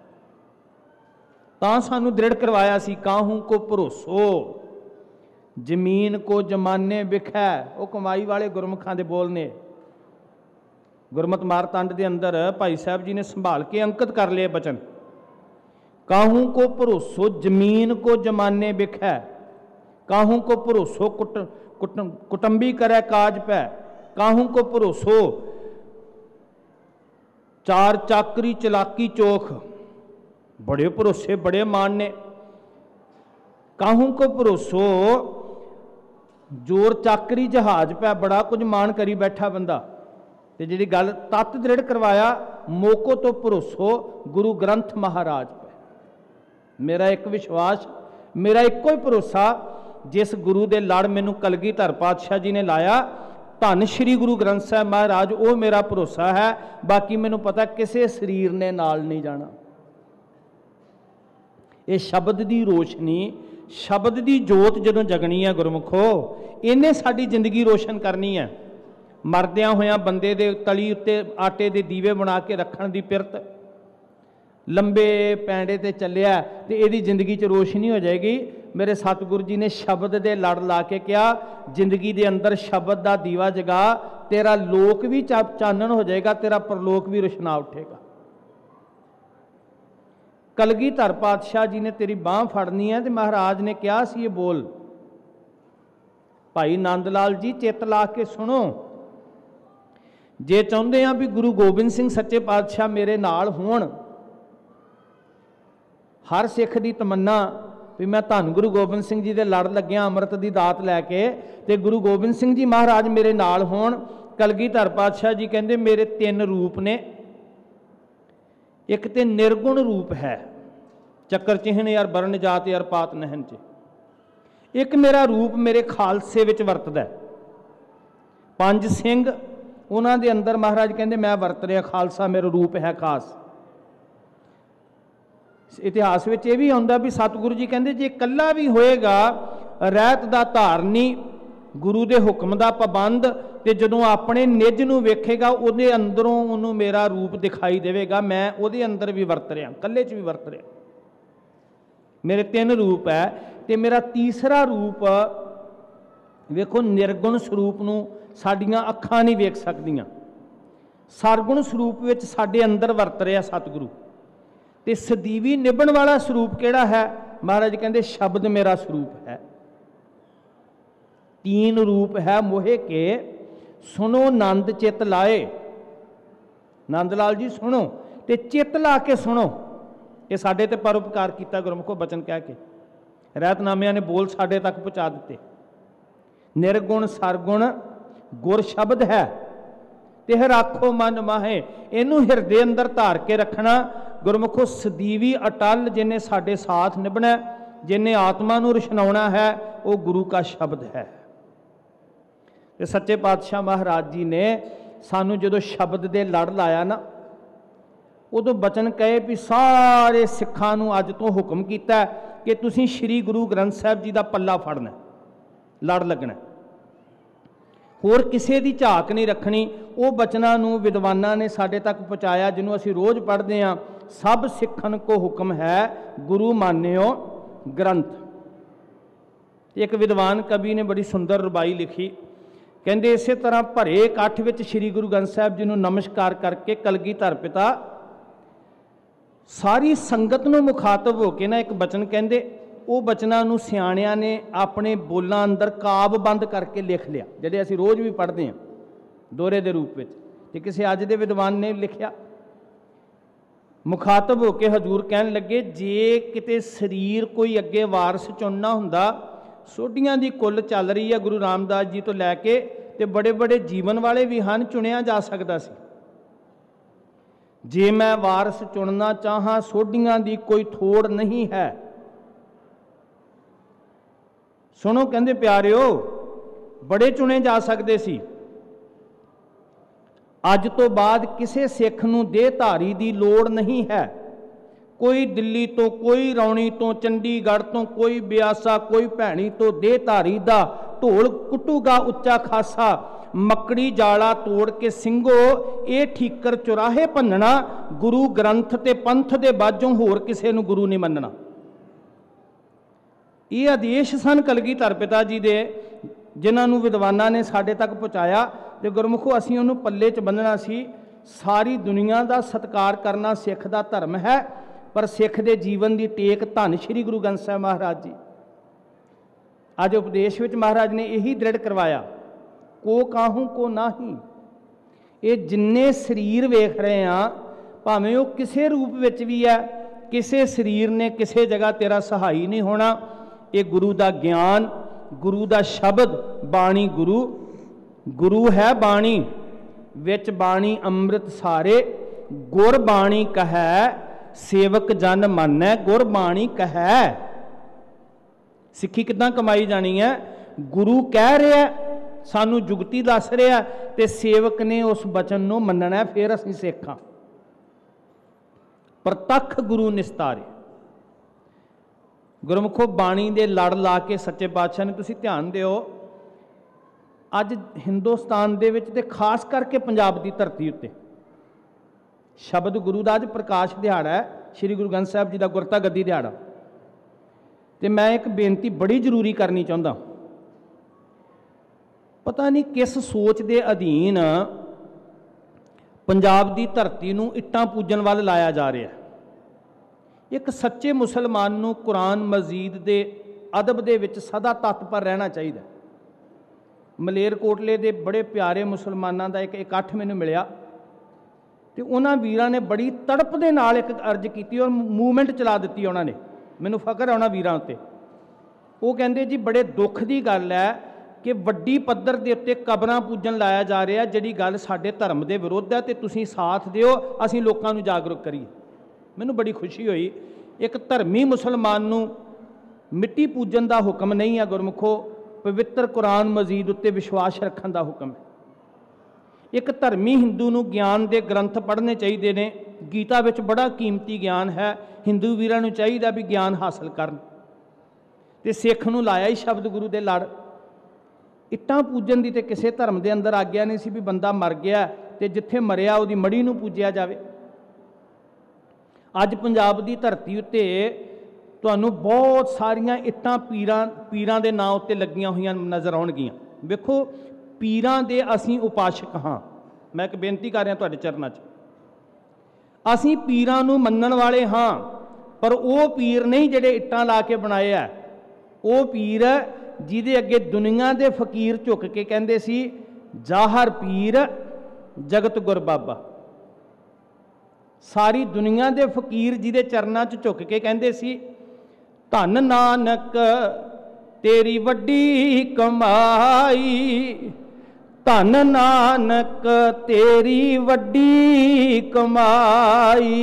ਤਾਂ ਸਾਨੂੰ ਦ੍ਰਿੜ ਕਰਵਾਇਆ ਸੀ, ਕਾਹੂ ਕੋ ਭਰੋਸੋ ਜ਼ਮੀਨ ਕੋ ਜਮਾਨੇ ਵਿਖੈ। ਉਹ ਕਮਾਈ ਵਾਲੇ ਗੁਰਮੁਖਾਂ ਦੇ ਬੋਲ ਨੇ। ਗੁਰਮਤਿ ਮਾਰਤੰਡ ਦੇ ਅੰਦਰ ਭਾਈ ਸਾਹਿਬ ਜੀ ਨੇ ਸੰਭਾਲ ਕੇ ਅੰਕਿਤ ਕਰ ਲਏ ਬਚਨ। ਕਾਹੂ ਕੋ ਭਰੋਸੋ ਜ਼ਮੀਨ ਕੋ ਜਮਾਨੇ ਵਿਖੈ, ਕਾਹੂ ਕੋ ਭਰੋਸੋ ਕੁਟੰਬੀ ਕਰੈ ਕਾਜ ਪੈ, ਕਾਹੂ ਕੋ ਭਰੋਸੋ ਚਾਰ ਚਾਕਰੀ ਚਲਾਕੀ ਚੋਖ। ਬੜੇ ਭਰੋਸੇ ਬੜੇ ਮਾਣ ਨੇ। ਕਾਹੂ ਕੋ ਭਰੋਸੋ ਜੋਰ ਚਾਕਰੀ ਜਹਾਜ਼ ਪੈ, ਬੜਾ ਕੁਝ ਮਾਣ ਕਰੀ ਬੈਠਾ ਬੰਦਾ। ਤੇ ਜਿਹੜੀ ਗੱਲ ਤਤ ਦ੍ਰਿੜ ਕਰਵਾਇਆ, ਮੋਕੋ ਤੋਂ ਭਰੋਸੋ ਗੁਰੂ ਗ੍ਰੰਥ ਮਹਾਰਾਜ ਪੈ। ਮੇਰਾ ਇੱਕ ਵਿਸ਼ਵਾਸ, ਮੇਰਾ ਇੱਕੋ ਹੀ ਭਰੋਸਾ, ਜਿਸ ਗੁਰੂ ਦੇ ਲੜ ਮੈਨੂੰ ਕਲਗੀਧਰ ਪਾਤਸ਼ਾਹ ਜੀ ਨੇ ਲਾਇਆ, ਧੰਨ ਸ਼੍ਰੀ ਗੁਰੂ ਗ੍ਰੰਥ ਸਾਹਿਬ ਮਹਾਰਾਜ, ਉਹ ਮੇਰਾ ਭਰੋਸਾ ਹੈ। ਬਾਕੀ ਮੈਨੂੰ ਪਤਾ ਕਿਸੇ ਸਰੀਰ ਨੇ ਨਾਲ ਨਹੀਂ ਜਾਣਾ। ਇਹ ਸ਼ਬਦ ਦੀ ਰੋਸ਼ਨੀ, ਸ਼ਬਦ ਦੀ ਜੋਤ ਜਦੋਂ ਜਗਣੀ ਹੈ ਗੁਰਮੁਖੋ, ਇਹਨੇ ਸਾਡੀ ਜ਼ਿੰਦਗੀ ਰੋਸ਼ਨ ਕਰਨੀ ਹੈ। ਮਰਦਿਆਂ ਹੋਇਆਂ ਬੰਦੇ ਦੇ ਤਲੀ ਉੱਤੇ ਆਟੇ ਦੇ ਦੀਵੇ ਬਣਾ ਕੇ ਰੱਖਣ ਦੀ ਪਿਰਤ, ਲੰਬੇ ਪੈਂਡੇ ਤੇ ਚੱਲਿਆ ਤੇ ਇਹਦੀ ਜ਼ਿੰਦਗੀ 'ਚ ਰੋਸ਼ਨੀ ਹੋ ਜਾਏਗੀ। ਮੇਰੇ ਸਤਿਗੁਰੂ ਜੀ ਨੇ ਸ਼ਬਦ ਦੇ ਲੜ ਲਾ ਕੇ ਕਿਹਾ, ਜ਼ਿੰਦਗੀ ਦੇ ਅੰਦਰ ਸ਼ਬਦ ਦਾ ਦੀਵਾ ਜਗਾ, ਤੇਰਾ ਲੋਕ ਵੀ ਚਾਨਣ ਹੋ ਜਾਏਗਾ, ਤੇਰਾ ਪਰਲੋਕ ਵੀ ਰੋਸ਼ਨਾ ਉੱਠੇਗਾ। ਕਲਗੀਧਰ ਪਾਤਸ਼ਾਹ ਜੀ ਨੇ ਤੇਰੀ ਬਾਂਹ ਫੜਨੀ ਹੈ ਤੇ ਮਹਾਰਾਜ ਨੇ ਕਿਹਾ ਸੀ ਇਹ ਬੋਲ, ਭਾਈ ਨੰਦ ਲਾਲ ਜੀ ਚਿੱਤ ਲਾ ਕੇ ਸੁਣੋ। ਜੇ ਚਾਹੁੰਦੇ ਆ ਵੀ ਗੁਰੂ ਗੋਬਿੰਦ ਸਿੰਘ ਸੱਚੇ ਪਾਤਸ਼ਾਹ ਮੇਰੇ ਨਾਲ ਹੋਣ, ਹਰ ਸਿੱਖ ਦੀ ਤਮੰਨਾ ਵੀ ਮੈਂ ਧੰਨ ਗੁਰੂ ਗੋਬਿੰਦ ਸਿੰਘ ਜੀ ਦੇ ਲੜ ਲੱਗਿਆ ਅੰਮ੍ਰਿਤ ਦੀ ਦਾਤ ਲੈ ਕੇ, ਤੇ ਗੁਰੂ ਗੋਬਿੰਦ ਸਿੰਘ ਜੀ ਮਹਾਰਾਜ ਮੇਰੇ ਨਾਲ ਹੋਣ। ਕਲਗੀਧਰ ਪਾਤਸ਼ਾਹ ਜੀ ਕਹਿੰਦੇ ਮੇਰੇ 3 ਰੂਪ ਨੇ। ਇੱਕ ਤੇ ਨਿਰਗੁਣ ਰੂਪ ਹੈ, ਚੱਕਰ ਚਿਹਨ ਯਾਰ ਬਰਨ ਜਾਤ ਯਾਰ ਪਾਤ ਨਹਿਨ ਚ। ਇੱਕ ਮੇਰਾ ਰੂਪ ਮੇਰੇ ਖਾਲਸੇ ਵਿੱਚ ਵਰਤਦਾ। 5 ਸਿੰਘ ਉਹਨਾਂ ਦੇ ਅੰਦਰ ਮਹਾਰਾਜ ਕਹਿੰਦੇ ਮੈਂ ਵਰਤ ਰਿਹਾ, ਖਾਲਸਾ ਮੇਰਾ ਰੂਪ ਹੈ ਖਾਸ। इतिहास में यह भी आउंदा भी सतगुरु जी कहते जे कल्ला भी होएगा रहत दा धारनी गुरु के हुक्म का पाबंद तो जदों अपने निज नूं वेखेगा उहदे अंदरों उन्होंने मेरा रूप दिखाई देवेगा। मैं उहदे अंदर भी वरत रहा, कल्ले च भी वरत रहा। मेरे 3 रूप है तो मेरा तीसरा रूप वेखो निर्गुण स्वरूप नूं साडियां अखां नहीं वेख सकदियां। सरगुण स्वरूप विच साडे अंदर वरत रहा सतगुरु। तो सदीवी निभण वाला स्वरूप किहड़ा है? महाराज कहते शब्द मेरा स्वरूप है। 3 रूप है मोहे के सुनो नंद चित लाए। नंद लाल जी सुनो तो चित ला के सुनो। ये साडे ते परोपकार किया गुरमुखो बचन कह के रहतनामियां ने बोल साडे तक पहुँचा दिते। निर्गुण सरगुण गुर शब्द है ते राखो मन माहे, इनू हिरदे अंदर धार के रखना। गुरमुखो सदीवी अटल जिन्हें साडे साथ निभना, जिन्हें आत्मा नूं रछनाउणा है, वो गुरु का शब्द है। ते सच्चे पातशाह महाराज जी ने सानू जो शब्द दे लड़ लाया ना, उदों बचन कहे भी सारे सिखां नूं अज तो हुक्म किया कि तुसीं श्री गुरु ग्रंथ साहिब जी का पल्ला फड़ना, लड़ लगना, होर किसी की झाक नहीं रखनी। वो बचनां नूं विद्वानां ने साडे तक पहुँचाया जिन्हों असीं रोज़ पढ़ते हैं। सब सिखन को हुक्म है गुरु मान्यो ग्रंथ। एक विद्वान कवि ने बड़ी सुंदर रुबाई लिखी, कहते इस तरह भरे इकट्ठ विच श्री गुरु ग्रंथ साहिब जी नूं नमस्कार करके कलगीधर पिता सारी संगत नूं मुखातब होकर ना एक बचन कहते, वो बचनां नूं सियाणियां ने अपने बोलां अंदर काब बंद करके लिख लिया, जिहड़े असीं रोज़ भी पढ़ते हैं दोहरे के रूप में। तो किसी अज के विद्वान ने लिखिया, मुखातब होकर हजूर कहन लगे, जे किते शरीर कोई अगे वारस चुनना हुंदा, सोढियां दी कुल चल रही है गुरु रामदास जी तो लैके ते बड़े बड़े जीवन वाले भी हैं, चुनिया जा सकता सी। जे मैं वारस चुनना चाहां, सोढियां दी कोई थोड़ नहीं है। सुनो कहते प्यारिओ, बड़े चुने जा सकते सी। अज तो बाद किसी सिख नूं देहधारी की लोड़ नहीं है। कोई दिल्ली तो, कोई रौणी तो, चंडीगढ़ तो, कोई ब्यासा, कोई भैणी तो देहधारी दा ढोल कुटूगा उच्चा खासा। मकड़ी जाला तोड़ के सिंघो, ये ठीकर चुराहे भन्नना। गुरु ग्रंथ ते पंथ दे बाजों होर किसे नूं गुरु नहीं मनना। ये आदेश सन कलगीधर पिता जी दे, जिन्होंने विद्वानां ने साडे तक पहुँचाया। तो गुरमुखो असीं उहनूं पल्ले च बन्नना सी। सारी दुनिया का सत्कार करना सिख का धर्म है, पर सिख के जीवन की टेक धन श्री गुरु ग्रंथ साहिब महाराज जी। अज उपदेश विच महाराज ने यही दृढ़ करवाया, को काहूं को नाही। ये जिन्ने शरीर वेख रहे हैं, भावें वो किसी रूप विच भी है, किसी शरीर ने किसी जगह तेरा सहाई नहीं होना। ये गुरु का ज्ञान, गुरु का शब्द, बाणी गुरु, गुरु है बाणी, विच बाणी अमृत सारे। गुर बाणी कहै सेवक जन मानै, गुर बाणी कहै। सिक्खी किदां कमाई जानी है? गुरु कह रहा है, सानू जुगती दस रहा, तो सेवक ने उस बचन नूं मनना है, फिर असीं सिख हां। प्रतख गुरु निस्तारे। गुरमुखो बाणी दे लड़ ला के सच्चे पातशाह ने तुसीं ध्यान दिओ, अज हिंदुस्तान दे विच ते खास करके पंजाब की धरती उत्ते शब्द गुरु का अज प्रकाश दिहाड़ा है, श्री गुरु ग्रंथ साहिब जी का गुरता गद्दी दिहाड़ा। तो मैं एक बेनती बड़ी जरूरी करनी चाहता, पता नहीं किस सोच के अधीन पंजाब की धरती नूं इट्टां पूजन वाल लाया जा रहा है। एक सच्चे मुसलमान नूं कुरान मजीद के अदब दे विच सदा तत्पर रहना चाहिए। मलेरकोटले के बड़े प्यारे मुसलमानों का एक इकट्ठ मैनूं मिलिया, तो उन्होंने वीरां ने बड़ी तड़प दे नाल एक अर्ज की और मूवमेंट चला दी। उन्होंने मैनूं फकर है उन्होंने वीरां उत्ते। वो कहते जी बड़े दुख की गल है कि वड्डी पद्धर के उत्ते कबरां पूजन लाया जा रहा, जिहड़ी गल साडे धर्म के विरुद्ध है, तो तुसीं साथ दिओ, असीं लोकां नूं जागरूक करिए। मैनूं बड़ी खुशी हुई। एक धर्मी मुसलमान नूं मिट्टी पूजन का हुक्म नहीं है गुरमुखो, पवित्र कुरान मजीद उत्ते विश्वास रखने का हुक्म है। एक धर्मी हिंदू नूं ज्ञान के ग्रंथ पढ़ने चाहिए ने। गीता विच बड़ा कीमती ज्ञान है, हिंदू वीरां नूं चाहिए भी ज्ञान हासिल करन। ते सिख नूं लाया ही शब्द गुरु दे लड़। इट्टां पूजन की तो किसी धर्म के अंदर आग्या नहीं सी भी बंदा मर गया तो जिथे मरिया उहदी मड़ी नूं पूजिया जाए। अज पंजाब की धरती उत्ते तुहानूं बहुत सारियां इट्टां पीरां दे नां उत्ते लगियां होईयां नज़र आउणगियां। वेखो पीरां दे असीं उपासक हाँ। मैं एक बेनती कर रहा तुहाडे चरनां 'च, असीं पीरां नूं मन्नण वाले हाँ, पर वो पीर नहीं जिहड़े इट्टां ला के बनाए है। वो पीर जिहदे अगे दुनिया के फकीर झुक के कहंदे सी जाहर पीर जगत गुर बाबा। सारी दुनिया के फकीर जिहदे चरनां 'च झुक के कहंदे सी धन नानक तेरी वड्डी कमाई, धन नानक तेरी वड्डी कमाई।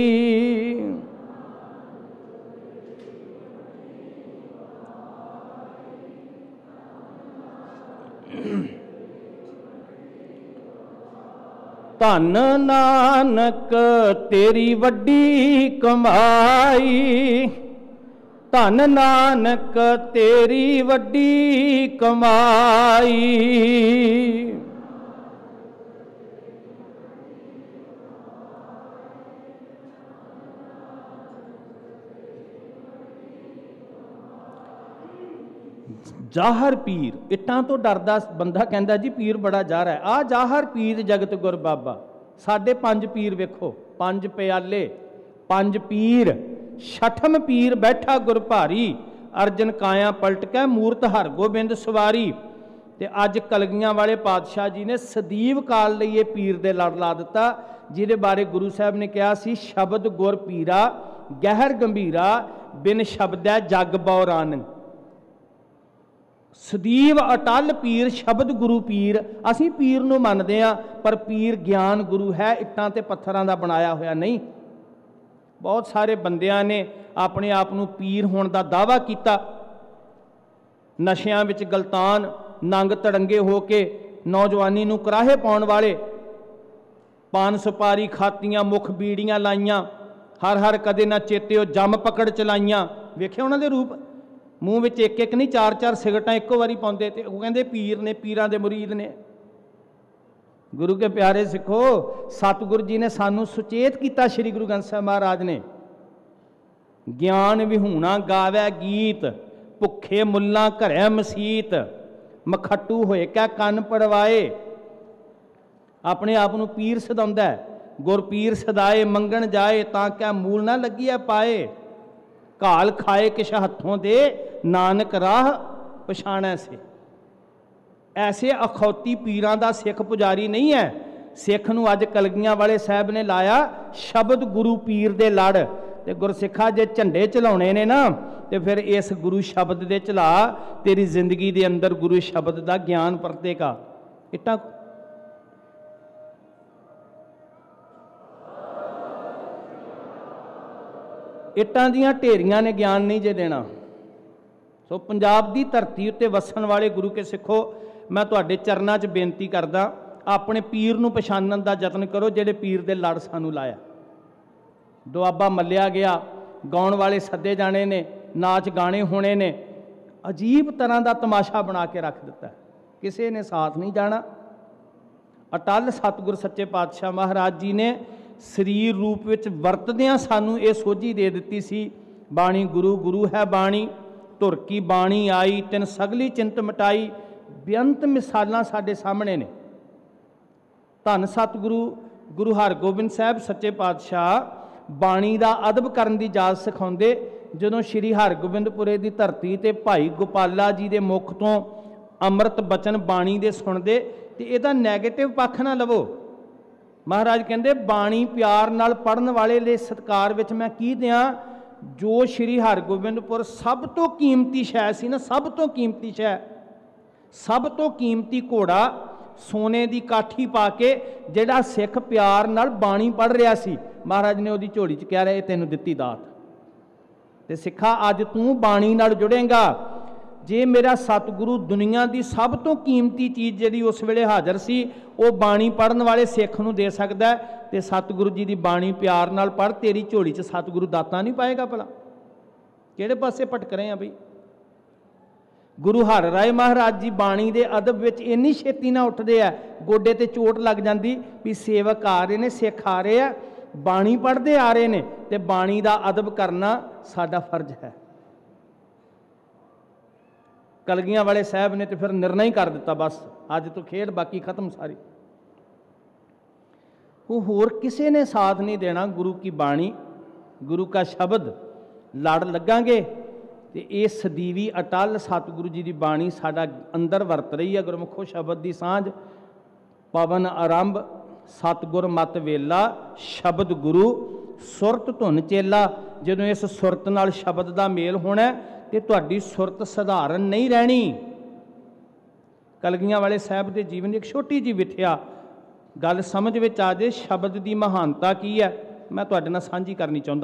धन नानक तेरी वड्डी कमाई, धन नानक तेरी वड्डी कमाई। जाहर पीर, इट्टां तो डरदा बंदा कहंदा जी पीर बड़ा जाहर है। आ जाहर पीर जगत गुर बाबा। साढ़े 5 पीर वेखो, 5 प्याले, 5 पीर, छठम पीर बैठा गुर भारी, अर्जन काया पलट कै मूरत हर गोबिंद सवारी। ते अज कलगियां वाले पातशाह जी ने सदीव काल लई ये पीर दे लड़ ला दिता, जिहदे बारे गुरु साहब ने कहा सी शब्द गुर पीरा गहर गंभीरा, बिन शब्दै जग बौरान। सदीव अटल पीर शब्द गुरु पीर। असीं पीर नूं मनदे हां, पर पीर ज्ञान गुरु है, इट्टां ते पत्थरां दा बनाया होया नहीं। बहुत सारे बंदियां ने अपने आप नूं पीर होण दा दावा किया, नशियां विच गलतान, नंग तड़ंगे हो के नौजवानी नूं कराहे पाउण वाले, पान सुपारी खातियां, मुख बीड़ियां लाइयां, हर हर कदे ना चेते जम पकड़ चलाइयां। वेखे उन्हां दे रूप, मूँह विच एक एक नहीं 4-4 सिगरटां इक्को वारी पाउंदे, ते वो कहंदे पीर ने, पीरां दे मुरीद ने। गुरु के प्यारे सिखो, सतगुरु जी ने सानू सुचेत किया, श्री गुरु ग्रंथ साहिब महाराज ने, ज्ञान विहूणा गावै गीत, भुखे मुल्लां घरै मसीत, मखट्टू होए कै कन पड़वाए। अपने आप नूं पीर सदाउंदा है, गुरपीर सदाए मंगण जाए, तां कै मूल ना लगिया पाए, घाल खाए किश हत्थों दे, नानक राह पछाणै से। ऐसे अखौती पीरां दा सिख पुजारी नहीं है। सिख नूं अज कलगियां वाले साहब ने लाया शब्द गुरु पीर दे लड़। ते गुरसिखा जे झंडे चलाउणे ने ना, ते फिर इस गुरु शब्द दे चला, तेरी जिंदगी दे अंदर गुरु शब्द दा ज्ञान परतेगा। इट्टां इट्टां दियां ढेरियां ने ज्ञान नहीं जे देना। सो पंजाब दी धरती उत्ते वसन वाले गुरु के सिखो, मैं तुहाडे चरनां 'च बेनती करदा, अपने पीर नूं पछाणन दा यतन करो, जिहड़े पीर दे लड़ सानू लाया। दुआबा मल्लिया गया, गाउण वाले सद्दे जाने ने, नाच गाने होने ने, अजीब तरह का तमाशा बना के रख दिता, किसी ने साथ नहीं जाना। अटल सतगुर सच्चे पातशाह महाराज जी ने शरीर रूप विच वरतदियां सानू ये सोझी दे दिती सी, बाणी गुरु गुरु है बाणी, धुर की बाणी आई तिन सगली चिंत मिटाई। बेअंत मिसालां साडे सामने ने। धन सतगुरु गुरु हरगोबिंद साहब सच्चे पातशाह बाणी का अदब करन दी जाच सिखाउंदे। जदों श्री हरगोबिंदपुरे की धरती ते भाई गोपाला जी के मुख तो अमृत बचन बाणी दे सुनदे, ते इहदा नैगेटिव पक्ष ना लवो। महाराज कहंदे बाणी प्यार नाल पढ़न वाले ले सत्कार विच मैं की दियां, जो श्री हरगोबिंदपुर सब तो कीमती शै सी ना, सब तो कीमती शै, सब तो कीमती घोड़ा सोने की काठी पा के जिहड़ा सिख प्यार नाल बाणी पढ़ रहा सी, महाराज ने उहदी झोली च कह रहे तैनूं दित्ती दात। ते सिखा अज तू बाणी नाल जुड़ेगा, जे मेरा सतगुरु दुनिया की सब तो कीमती चीज़ जिहड़ी उस वेले हाज़र सी वो बाणी पढ़न वाले सिख नूं दे सकदा है, ते सतगुरु जी की बाणी प्यार नाल पढ़, तेरी झोली च सतगुरु दाता नहीं पाएगा भला? किहड़े पासे भटक रहे हैं बई? गुरु हर राय महाराज जी बाणी के अदब विच इन्नी छेती ना उठते हैं, गोडे ते चोट लग जाती भी सेवक आ रहे ने, सिख आ रहे हैं, बाणी पढ़ते आ रहे हैं, तो बाणी का अदब करना साडा फर्ज है। कलगियां वाले साहब ने तो फिर निर्णय कर दिता, बस अज तो खेड बाकी खत्म सारी। वो होर किसी ने साथ नहीं देना। गुरु की बाणी, गुरु का शब्द लड़ लगांगे तो ये सदीवी अटल सतगुरु जी की बाणी साडा अंदर वरत रही है। गुरमुखो शब्द की सांझ पवन आरंभ सतगुर मत वेला, शब्द गुरु सुरत धुन चेला। जदों इस सुरत नाल शब्द का मेल होना तो तुहाडी सुरत सधारण नहीं रहनी। कलगियां वाले साहब के जीवन एक छोटी जी विथया गल समझ में आ जाए, शब्द की महानता की है, मैं तुहाडे नाल सांझी करनी चाहुंदा।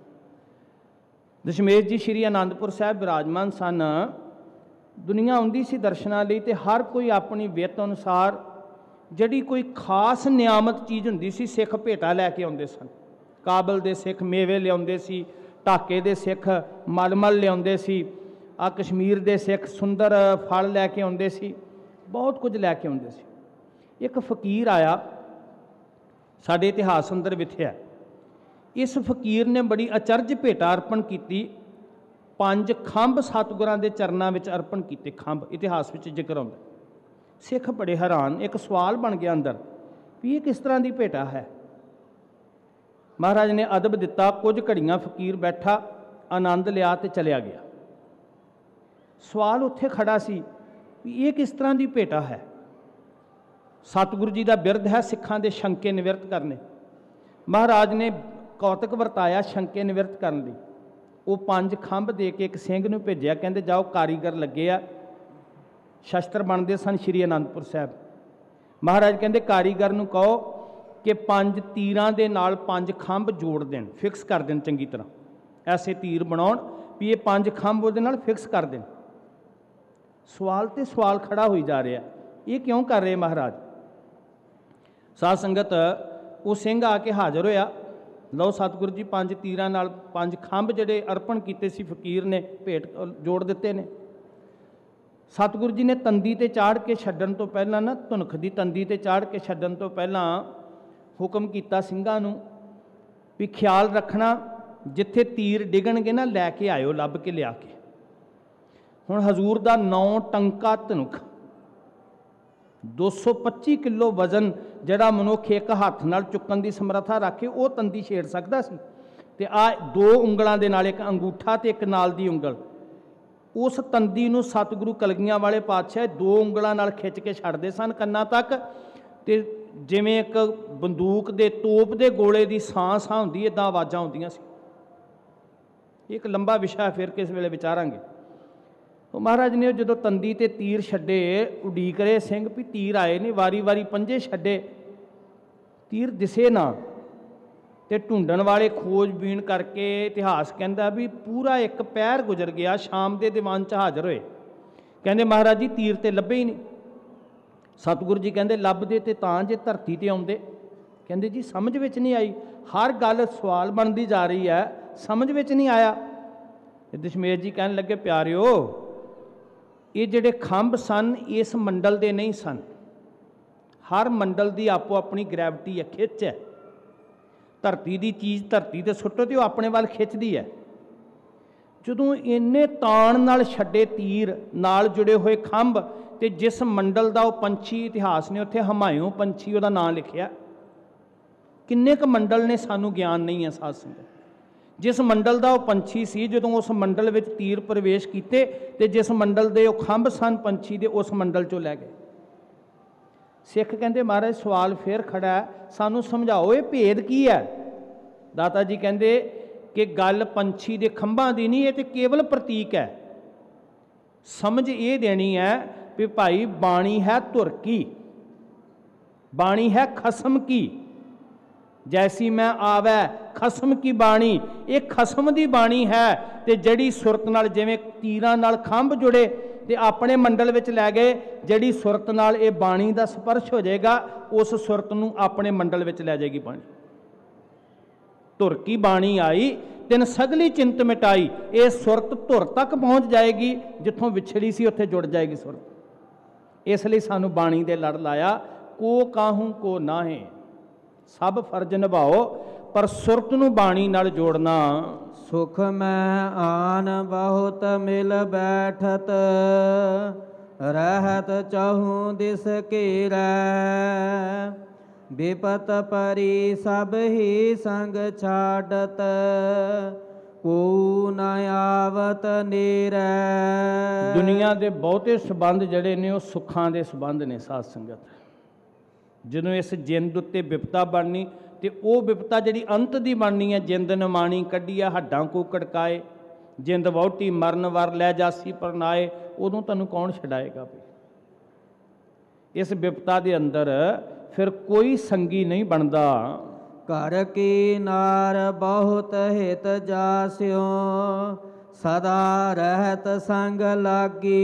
दशमेश जी श्री आनंदपुर साहब विराजमान सन। दुनिया आउंदी सी दर्शनां लई ते हर कोई अपनी वित अनुसार जिहड़ी कोई खास नियामत चीज़ हुंदी सी सिख भेटा लैके आउंदे सन। काबल दे सिख मेवे लियाउंदे सी, ढाके दे सिख मलमल लियाउंदे सी, आ कश्मीर दे सिख सुंदर फल लैके आउंदे सी, बहुत कुछ लैके आउंदे सी। एक फकीर आया, साडे इतिहास अंदर विथया। इस फकीर ने बड़ी अचरज भेटा अर्पण की, 5 खंभ सतगुरां दे चरनां विच अर्पण कीते। खंभ इतिहास विच जिक्र आउंदा। सिख बड़े हैरान, एक सवाल बन गया अंदर भी ये किस तरह की भेटा है। महाराज ने अदब दिता, कुछ घड़ियां फकीर बैठा, आनंद लिया तो चलिया गया। सवाल उत्थे खड़ा सी भी ये किस तरह की भेटा है। सतगुरु जी का बिरध है सिखां दे शंके निवृत्त करने। महाराज ने कौतक वरताया शंके निवृत्त करने लई। वो 5 खंभ दे के एक सिंह नूं भेजिया, कहंदे जाओ कारीगर लगे आ, शस्त्र बनते सन श्री आनंदपुर साहब। महाराज कहंदे कारीगर नूं कहो कि 5 तीरां दे नाल 5 खंभ जोड़ देन, फिक्स कर देन चंगी तरह, ऐसे तीर बनाउण भी ये 5 खंभ उहदे नाल फिक्स कर देन। सवाल ते सवाल खड़ा होई जा रहा, ये क्यों कर रहे महाराज? साध संगत वो सिंह आके हाज़र होया, लो सतगुरु जी 5 तीरां नाल 5 खंभ जिहड़े अर्पण कीते सी फकीर ने भेट जोड़ दिते ने। सतगुरु जी ने तंदी ते चाढ़ के छड्डण तो पहला ना, धुनख दी तंदी ते चाढ़ के छड्डण तो पहला हुक्म किया ਸਿੰਘਾਂ ਨੂੰ भी ख्याल रखना जिथे तीर डिगणगे ना लैके आयो, लभ के लिया के। हुण हजूर दा 9 टंका धनुख 225 किलो वजन जिहड़ा मनुख एक हत्थ नाल चुकण की समर्था रख के वो तंदी छेड़ सकदा सी। ते आ 2 ਉਂਗਲਾਂ ਦੇ ਨਾਲ, एक अंगूठा ते एक नाल दी ਉਂਗਲ, उस तंदी नूं सतगुरु कलगियां वाले पातशाह 2 ਉਂਗਲਾਂ ਨਾਲ खिंच के छड्डदे सन कन्नां तक। ते जिवें एक बंदूक दे तोप दे गोले दी सांस हुंदी, इदां आवाज़ां आउंदियां सी। एक लंबा विषय फिर किस वेले विचारांगे। तो महाराज ने जो तंदी ते तीर छड्डे, उडीक रहे सिंह भी तीर आए ने, वारी वारी पंजे छड्डे, तीर दिसे ना। ते ढूंढण वाले खोजबीन करके इतिहास कहता भी पूरा एक पैर गुजर गया, शाम के दीवान च हाज़र होए, कहते महाराज जी तीर तो लभे ही नहीं। सतगुरु जी कहते लभदे ते तां जे धरती ते आउंदे। कहते जी समझ विच नहीं आई, हर गल सवाल बनती जा रही है, समझ विच नहीं आया। दशमेश जी कहन लगे प्यारिओ, ये जिहड़े खंभ सन इस मंडल दे नहीं सन। हर मंडल की आपो अपनी ग्रैविटी है, खिच है। धरती की चीज़ धरती ते सुੱਟੋ तो अपने वाल खिंचती है। जदों इन्ने ताण नाल छड्डे तीर नाल जुड़े हुए खंभ, ते जिस मंडल का वह पंछी, इतिहास ने उत्थे हमायूं पंछी उहदा नाम लिखिया। किन्ने क मंडल ने सानू ज्ञान नहीं है साध संगत। जिस मंडल का वह पंछी सी, जदों उस मंडल विच तीर प्रवेश कीते ते जिस मंडल के वह खंभ सन पंछी दे, उस मंडल चों लै गए। सिख कहते महाराज सवाल फिर खड़ा है, सानू समझाओ ये भेद की है। दाता जी कहते कि गल पंछी के खंभां की नहीं, ये तो केवल प्रतीक है। समझ ये देनी है भी भाई बाणी है धुर की, बाणी है खसम की। जैसी मैं आवै खसम की बाणी, ये खसम की बाणी है। तो जड़ी सुरत नाल जिवें तीरां नाल खंभ जुड़े तो अपने मंडल विच लै गए, जड़ी सुरत नाल ये बाणी का स्पर्श हो जाएगा उस सुरत नूं अपने मंडल विच लै जाएगी बाणी। धुर की बाणी आई तिन सगली चिंत मिटाई, ये सुरत धुर तक पहुँच जाएगी, जिथों विछड़ी सी उत्थे जुड़ जाएगी सुरत। इसलिए सानू बाणी दे लड़ लाया, को काहूं को नाहे सब फर्ज निभाओ, पर सुरत नूं बाणी नाल जोड़ना। सुख में आन बहुत मिल बैठत, रहत चहूँ दिस कीरै, विपत परी सब ही संग छाड़त, को न आवत नीरै। दुनिया के बहुते संबंध जिहड़े ने वो सुखां दे संबंध ने साध संगत। ਜਦੋਂ इस जिंद उत्ते विपता बननी तो वह विपता जी अंत की बननी है। जिंद नमाणी कढ़िया हड्डां को कड़काए, जिंद वहुटी मरन वर लै जासी परनाए, उदों तैनूं कौन छड़ाएगा। इस विपता के अंदर फिर कोई संगी नहीं बनता। घर की नार बहुत हित जास्यो, सदा रहत संग लागी।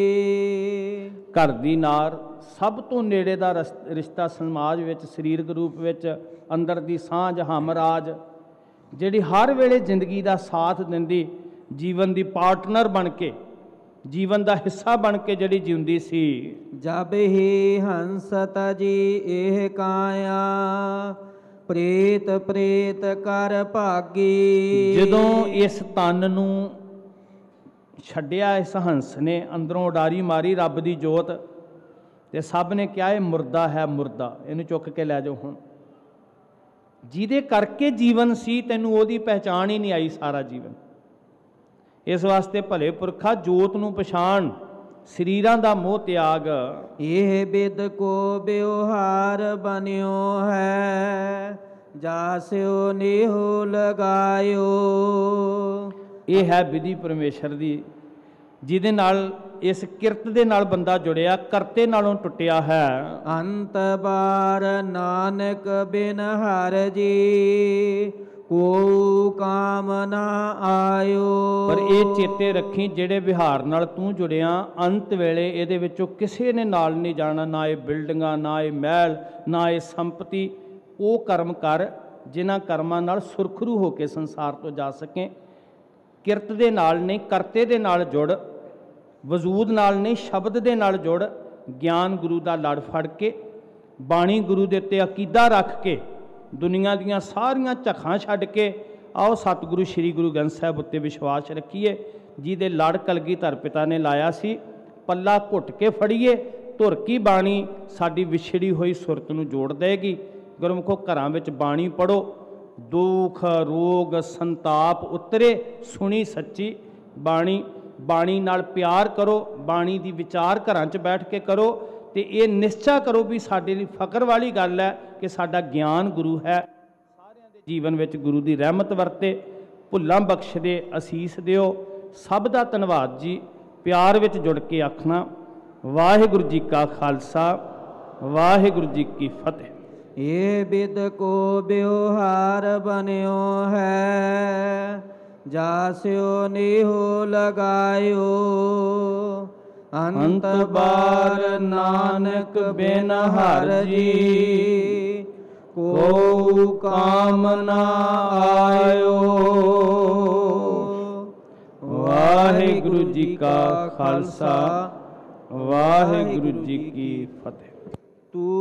घर की नार सब तो नेड़े का रिश्ता समाज विच सरीरक रूप विच अंदर की सांझ हमराज, जिहड़ी हर वेले जिंदगी का साथ दिंदी, जीवन की पार्टनर बन के, जीवन का हिस्सा बन के जिहड़ी जिउंदी सी। जब ही हंस तजी एह काया, प्रेत प्रेत कर भागी। जदों इस तन नूं छड्डिया इस हंस ने, अंदरों उडारी मारी रब की जोत, ते सब ने क्या है मुर्दा है मुर्दा, इनू चुक के लै जाओ। हुण जिहदे करके जीवन सी तैनूं ओहदी पहचान ही नहीं आई सारा जीवन। इस वास्ते भले पुरखा जोत नूं पछाण, शरीरां दा मोह त्याग। यह बिद को व्यवहार बनियो है, जास्यो नेहो लगायो। यह है विधि परमेश्वर दी, जिहदे नाल इस किरत दे नाल बंदा जुड़िया, करते नालों टुटिया है। अंत बार नानक बिन हर जी, को काम ना आयो। पर ये चेते रखी, जेड़े विहार नाल तू जुड़िया, अंत वेले इहदे विचों किसी ने नाल नहीं जाना, ना ये बिल्डिंगां, ना ये महल, ना ये संपत्ति। वो कर्म कर जिन्हां कर्मां नाल सुरखरू होकर संसार तो जा सकें। किरत दे नाल नहीं, करते दे नाल जुड़, वजूद नाल नहीं शब्द दे नाल जुड़। ज्ञान गुरु दा लड़ फड़ के, बाणी गुरु दे उत्ते अकीदा रख के, दुनिया दियां सारियां झखां छड्ड के आओ सतगुरु श्री गुरु ग्रंथ साहिब उत्ते विश्वास रखीए। जिहदे लड़ कलगीधर पिता ने लाया सी, पल्ला घुट के फड़ीए। धुर की बाणी साडी विछड़ी हुई सुरत नूं जोड़ देगी। गुरमुखो घरां विच बाणी पढ़ो, दुख रोग संताप उतरे। सुनी सच्ची बाणी, बाणी नाल प्यार करो, बाणी दी विचार घरां च बैठ के करो, तो ये निश्चा करो भी साडे लई फकर वाली गल है कि साडा ज्ञान गुरु है। सारिਆਂ ਦੇ जीवन विच गुरु की रहमत वरते, भुल्लां बख्श दे, असीस दिओ। सब दा धन्नवाद जी। प्यार विच जुड़ के आखना वाहिगुरू जी का खालसा, वाहिगुरू जी की फतेह। ये बिद को व्यवहार बनियो है, जास्यो नेहो लगायो। अंत बार नानक बिन हर जी, को काम ना आयो। वाहिगुरू जी का खालसा, वाहिगुरू जी की फतेह। तू